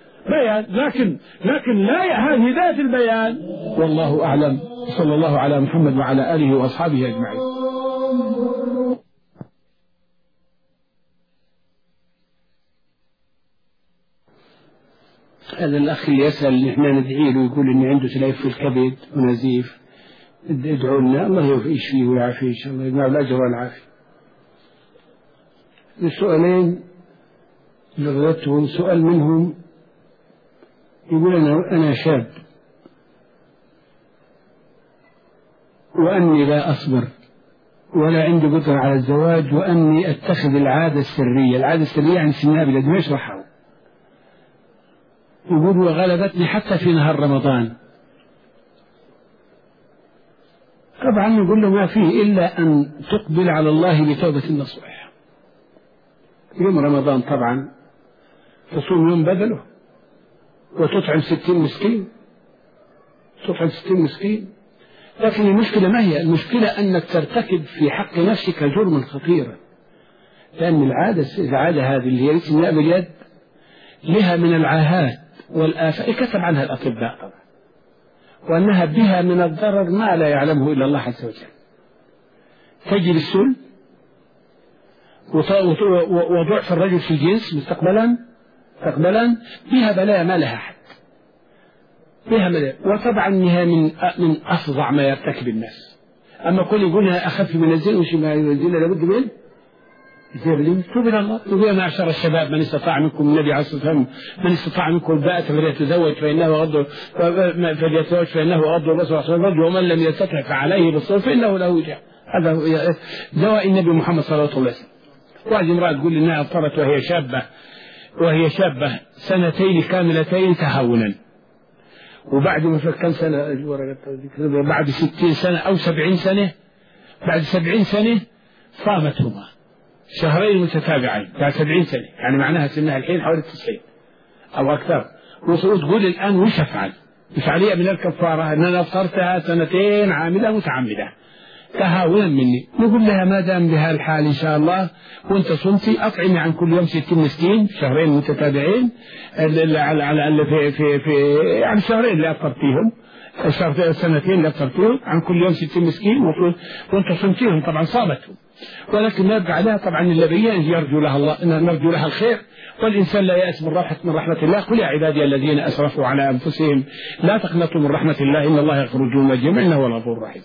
لكن لا هداية البيان. والله أعلم. صلى الله على محمد وعلى آله وأصحابه أجمعين. هذا الأخ اللي يسأل إحنا ندعي له يقول إن عنده تليف في الكبد ونزيف، ادعوا لنا الله يشفيه ويعافيه إن شاء الله، يجمع الأجر والعافية. السؤالين لغتهم سؤال منهم يقول أنا شاب وأني لا أصبر ولا عندي قدرة على الزواج وأني أتخذ العادة السرية. العادة السرية يعني سنها بلاد ما يشرحها. يقول وغلبتني حتى في نهار رمضان. طبعا يقول له ما فيه إلا أن تقبل على الله بتوبة نصوح. يوم رمضان طبعا تصوم يوم بدله وتطعم 60 مسكين، تطعم 60 مسكين. لكن المشكلة ما هي؟ المشكلة أنك ترتكب في حق نفسك جرما خطيرا، لأن العادة هذه اللي هي السناء باليد لها من العاهات والآفات كتب عنها الأطباء طبعا، وأنها بها من الضرر ما لا يعلمه إلا الله عز وجل. تجي بالسل وضعف الرجل في الجنس مستقبلا بها بلايا ما لها حد، بها بلايا. وطبعا إنها من أفظع ما يرتكب الناس. أما كل يقولها أخف من الزنا وش ما يزين لابد منه توب إلى الله. توب يا معشر الشباب من استطاع منكم النبي عليه الصلاة والسلام من استطاع منكم الباءة فليتزوج فإنه غض البصر ومن لم يستطع فعليه بالصوم فإنه له وجه. هذا دواء النبي محمد صلى الله عليه وسلم. واحد امرأة تقول إنها اضطرت وهي شابة 2 كاملتين تهاونا، وبعد ما في كم سنة بعد 60 سنة أو 70 سنة بعد 70 سنة صامتهما 2 متتابعين بعد 70 سنة، يعني معناها سنها الحين حوالي 90 أو أكثر. وتقول الآن وش أفعل؟ مش علي من الكفارة أن أنا أفطرتها 2 عاملة متعمدة تهاونا مني. نقول لها ما دام بها الحال إن شاء الله وأنت صمتي أطعمي عن كل يوم 60 مسكين 2 متتابعين على في يعني 2 اللي أفطرتيهم 2 اللي أفطرتيهم عن كل يوم 60 مسكين وأنت صمتيهم طبعا صامتهم. ولكن ما يبقى عليها طبعا إلا بيان يرجو لها الله نرجو لها الخير. والإنسان لا يأس من رحمة الله. قل يا عبادي الذين أسرفوا على أنفسهم لا تقنطوا من رحمة الله إن الله يغفر الذنوب جميعا إنه هو الغفور الرحيم.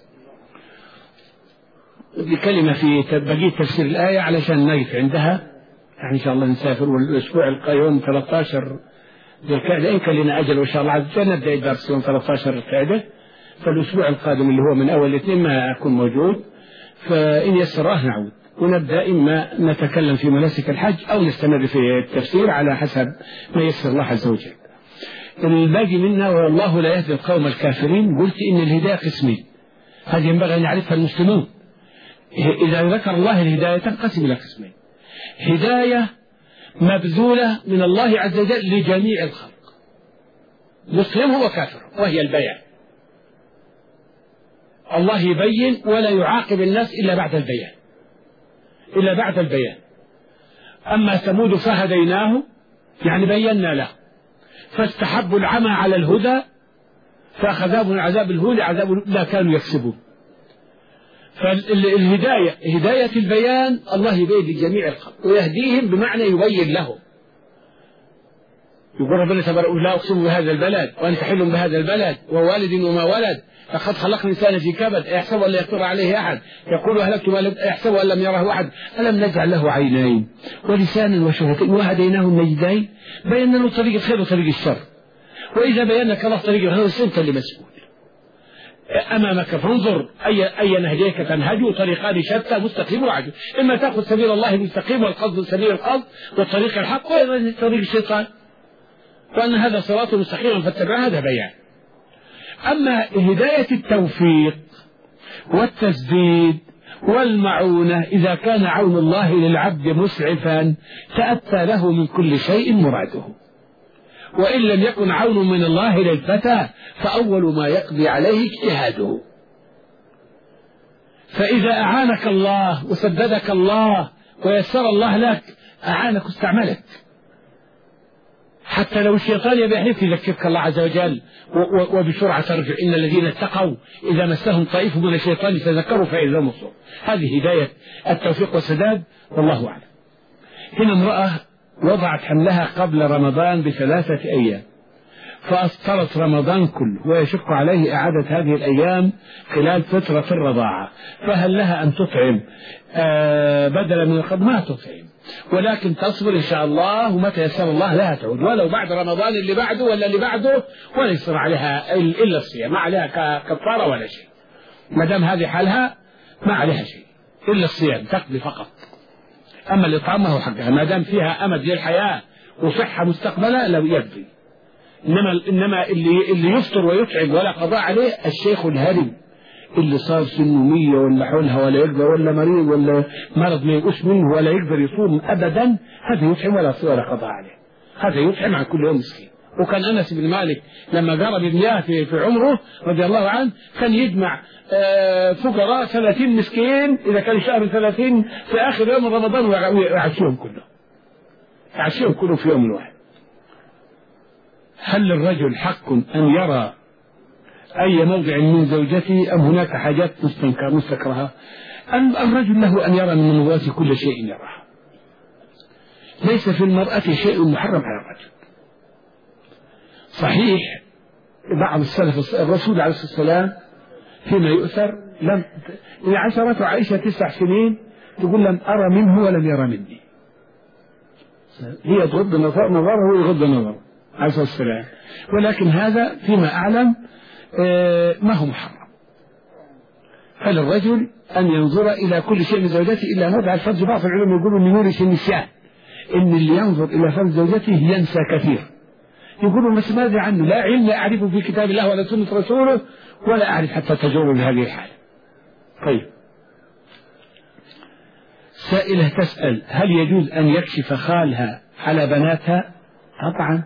بكلمة في بقية تفسير الآية علشان نقف عندها، يعني إن شاء الله نسافر. والأسبوع القادم 13 ذي القعدة إن كان لنا أجل وإن شاء الله عز وجل نبدأ الدرس يوم 13 القعدة. فالأسبوع القادم اللي هو من أول الاثنين ما أكون موجود، فإن يسر الله نعود ونبدأ إما نتكلم في مناسك الحج أو نستمر في التفسير على حسب ما يسر الله عز وجل. الباقي منا والله لا يهدي القوم الكافرين. قلت إن الهداية قسمين، هذه ينبغي أن يعرفها المسلمون. إذا ذكر الله الهداية تنقسم إلى قسمين: هداية مبذولة من الله عز وجل لجميع الخلق، مسلم وكافر، وهي البيان. الله يبين ولا يعاقب الناس إلا بعد البيان. أما ثمود فهديناه، يعني بينا له، فاستحبوا العمى على الهدى فأخذهم العذاب الهون عذاب لا كانوا يكسبون. فالهداية هداية البيان، الله يبين لجميع الخلق ويهديهم بمعنى يبين لهم. يقول ربنا تبارك لا أقسم بهذا البلد وأنت حل بهذا البلد ووالد وما ولد لقد خلقنا الإنسان في كبد أيحسب أن لا يقدر عليه أحد يقول أهلكت مالا أيحسب أن لم يره أحد ألم نجعل له عينين ولسانا وشفتين وهديناه النجدين بينا له طريق الخير وطريق الشر. وإذا بينك الله طريق الخير أنت اللي مسؤول أمامك، فانظر أي نهجيك تنهج، طريقان شتى مستقيم وعجل، إما تأخذ سبيل الله المستقيم والقصد سبيل القصد والطريق الحق، وإما طريق الشيطان، وأن هذا صراط مستقيم فاتبعه، هذا بيان. أما هداية التوفيق والتسديد والمعونة إذا كان عون الله للعبد مسعفا تأتى له من كل شيء مراده، وإن لم يكن عون من الله للفتى فأول ما يقضي عليه اجتهاده. فإذا أعانك الله وسددك الله ويسر الله لك أعانك واستعملك، حتى لو الشيطان يبيحك يذكرك الله عز وجل وبسرعة ترجع. إن الذين اتقوا إذا مسهم طائف من الشيطان تذكروا فإذا مصر. هذه هداية التوفيق والسداد، والله أعلم. هنا امرأة وضعت حملها قبل رمضان ب3 أيام فأفطرت رمضان كله ويشق عليه إعادة هذه الأيام خلال فترة الرضاعة، فهل لها أن تطعم بدلا من القضاء؟ ما تطعم، ولكن تصبر إن شاء الله، ومتى يسر الله لها تعود، ولو بعد رمضان اللي بعده ولا اللي بعده، ولا يصير عليها إلا الصيام، ما عليها كفارة ولا شيء، ما دام هذه حالها ما عليها شيء إلا الصيام، تقضي فقط. أما الإطعام هو حقها ما دام فيها أمد للحياة وصحة مستقبلة لو يقضي. إنما اللي يفطر ويطعم ولا قضاء عليه الشيخ الهرم اللي صار سنه 100 ولا حولها ولا يقدر، ولا مريض ولا مرض ما يقوش منه ولا يقدر يصوم أبدا، هذا يطعم ولا قضاء عليه، هذا يطعم عن كل يوم مسكين. وكان أنس بن مالك لما قرب ابنياه في عمره رضي الله عنه كان يجمع فقراء 30 مسكين إذا كان شهر 30 في آخر يوم رمضان ويعشيهم كلهم في يوم واحد. هل للرجل حق أن يرى أي موضع من زوجته أم هناك حاجات مستكرهة؟ الرجل له أن يرى من موضوعات كل شيء يراه، ليس في المرأة شيء محرم على الرجل. صحيح بعض السلف الرسول عليه الصلاة والسلام فيما يؤثر عشرة عائشة 9 سنين تقول لم أرى منه ولم يرى مني، هي تغض نظره ويغض نظره عليه الصلاة والسلام، ولكن هذا فيما أعلم ما هو محرم. فللرجل أن ينظر إلى كل شيء من زوجته إلا موضع الفرج. بعض العلماء يقولوا من يورث النسيان، إن اللي ينظر إلى فرج زوجته ينسى كثير، يقولوا بس ماذا عنه؟ لا علم أعرفه في كتاب الله ولا سنة رسوله ولا أعرف حتى تجربه بهذه الحالة. طيب، سائلة تسأل هل يجوز أن يكشف خالها على بناتها؟ طبعا،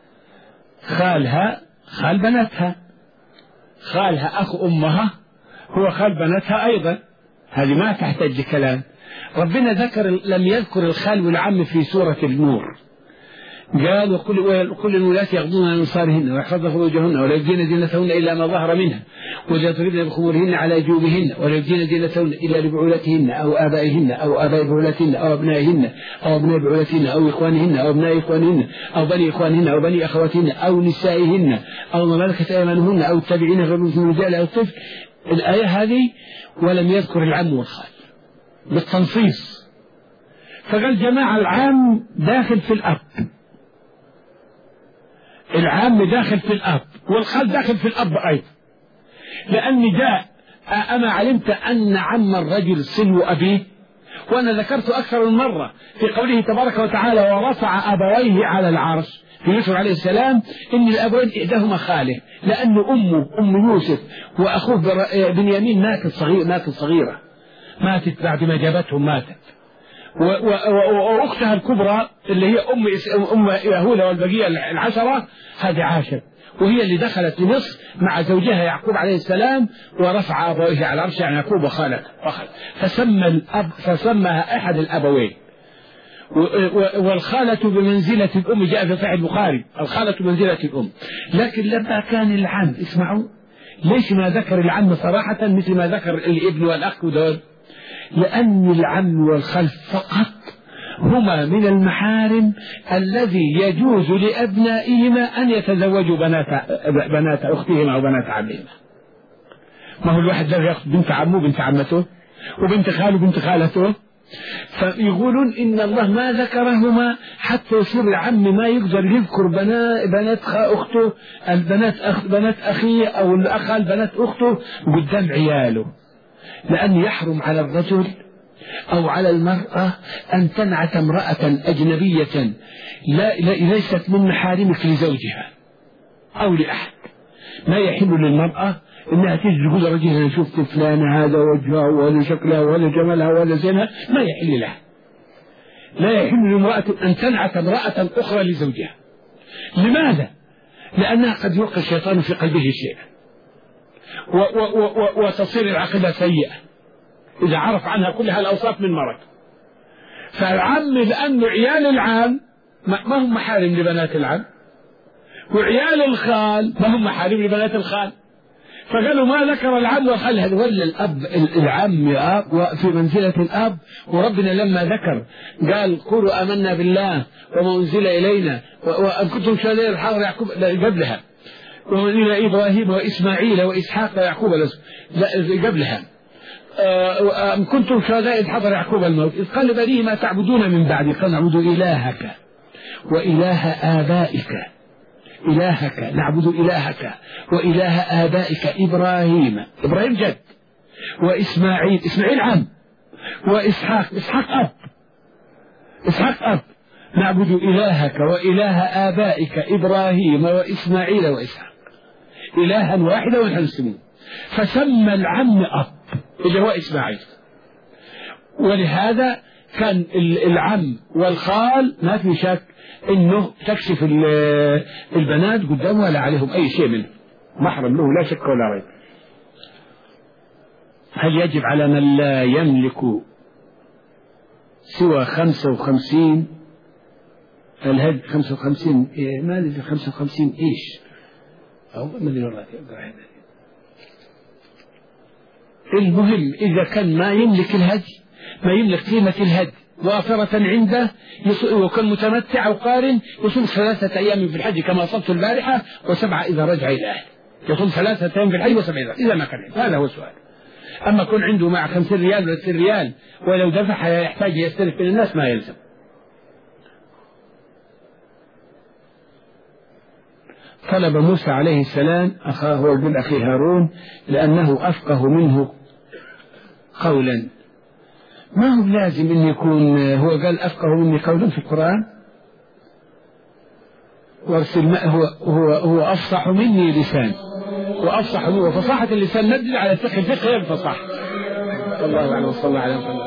خال بناتها، خالها أخو أمها هو خال بناتها أيضا، هذه ما تحتاج كلام. ربنا لم يذكر الخال والعم في سورة النور، قال وكل الولاة يغضون من أبصارهن ويحفظن فروجهن ولا يبدين زينتهن إلا ما ظهر منها وليضربن بخمورهن على جيوبهن ولا يبدين زينتهن إلا لبعولتهن أو آبائهن أو آباء بعولتهن أو أبنائهن أو أبناء بعولتهن أو إخوانهن أو أبناء إخوانهن أو بني إخوانهن أو بني أخواتهن أو نسائهن أو ما ملكت أيمانهن أو التابعين غير من الرجال أو الطفل. الآية هذه ولم يذكر العم والخال بالتنصيص، فقال جماعة العام داخل في الأب، العام داخل في الأب والخال داخل في الأب أيضا، لأن جاء أما علمت أن عم الرجل سلو أبيه؟ وأنا ذكرت أكثر من مرة في قوله تبارك وتعالى ورفع أبويه على العرش في يوسف عليه السلام إن الأبوين إحداهما خاله، لأن أم يوسف وأخوه بنيامين ماتت صغيرة، ماتت بعد ما جابتهم ماتت، وأختها الكبرى اللي هي أم يهوذا والبقية العشرة هذه عاشت، وهي اللي دخلت لمصر مع زوجها يعقوب عليه السلام ورفع أبويه على العرش يعني يعقوب وخالته، فسمها أحد الأبوين. والخالة بمنزلة الأم، جاء في صحيح البخاري الخالة بمنزلة الأم. لكن لما كان العم، اسمعوا ليش ما ذكر العم صراحة مثل ما ذكر الابن والأخ ودول؟ لأن العم والخال فقط هما من المحارم الذي يجوز لأبنائهما أن يتزوجوا بنات أختهما أو بنات عمهما. ما هو الواحد لا يأخذ بنت عمه بنت عمته وبنت خاله بنت خالته، فيقولون إن الله ما ذكرهما حتى يصير العم ما يقدر يذكر بنات أخته، بنات أخيه أو الأخ بنات أخته قدام عياله، لأن يحرم على الرجل أو على المرأة أن تنعت امرأة أجنبية ليست من محارمك لزوجها أو لأحد. ما يحل للمرأة إنها تجي تقول رجل أنا شفت فلانة هذا وجهها ولا شكلها ولا جمالها ولا زينها، ما يحل لها. لا يحل للمرأة أن تنعت امرأة أخرى لزوجها. لماذا؟ لأنها قد يلقي الشيطان في قلبه شيئا وتصير العقيدة سيئة إذا عرف عنها كل هالأوصاف من مرض. فالعم لأنه عيال العم ما هم محارم لبنات العم، وعيال الخال ما هم محارم لبنات الخال، فقالوا ما ذكر العم والخال ولا الأب العم في منزلة الأب. وربنا لما ذكر قال قولوا آمنا بالله وما أنزل إلينا وأن كنتم شهداء الحاضر يعقوب قبلها وإلى إبراهيم وإسماعيل وإسحاق ويعقوب قبلها أم كنتم شهداء إذ حضر يعقوب الموت إذ قال لبنيه ما تعبدون من بعدي قال نعبد إلهك وإله آبائك، إلهك نعبد إلهك وإله آبائك إبراهيم جد، وإسماعيل عم، وإسحاق أب نعبد إلهك وإله آبائك إبراهيم وإسماعيل وإسحاق إلها واحدا ونحن مسلمون. فسمى العم أب اللي هو إسماعيل. ولهذا كان العم والخال ما في شك إنه تكشف البنات قدامه ولا عليهم أي شيء منه، محرم له لا شك ولا ريب. هل يجب على من لا يملك سوى 55 الهدي 55 ما ادري 55 ايش او ما ادري والله. المهم اذا كان ما يملك الهدي، ما يملك قيمة الهدي وافرة عنده وكان متمتع او قارن يصوم 3 أيام في الحج كما صمت البارحة و7 اذا رجع الى اهله. يصوم 3 أيام في الحج و7 اذا ما كان. هذا هو السؤال. اما كن عنده مع 50 ريال ولا 60 ريال ولو دفع يحتاج يستلف من الناس ما يلزم. طلب موسى عليه السلام أخاه وابن أخي هارون لأنه أفقه منه قولا. ما هو لازم أن يكون هو قال أفقه مني قولا في القرآن، وارسل هو أفصح مني لسان وأفصح مني، وفصاحة اللسان ندل على الفقه غير الفصاحة. الله أعلم وصلى الله عليه وسلم.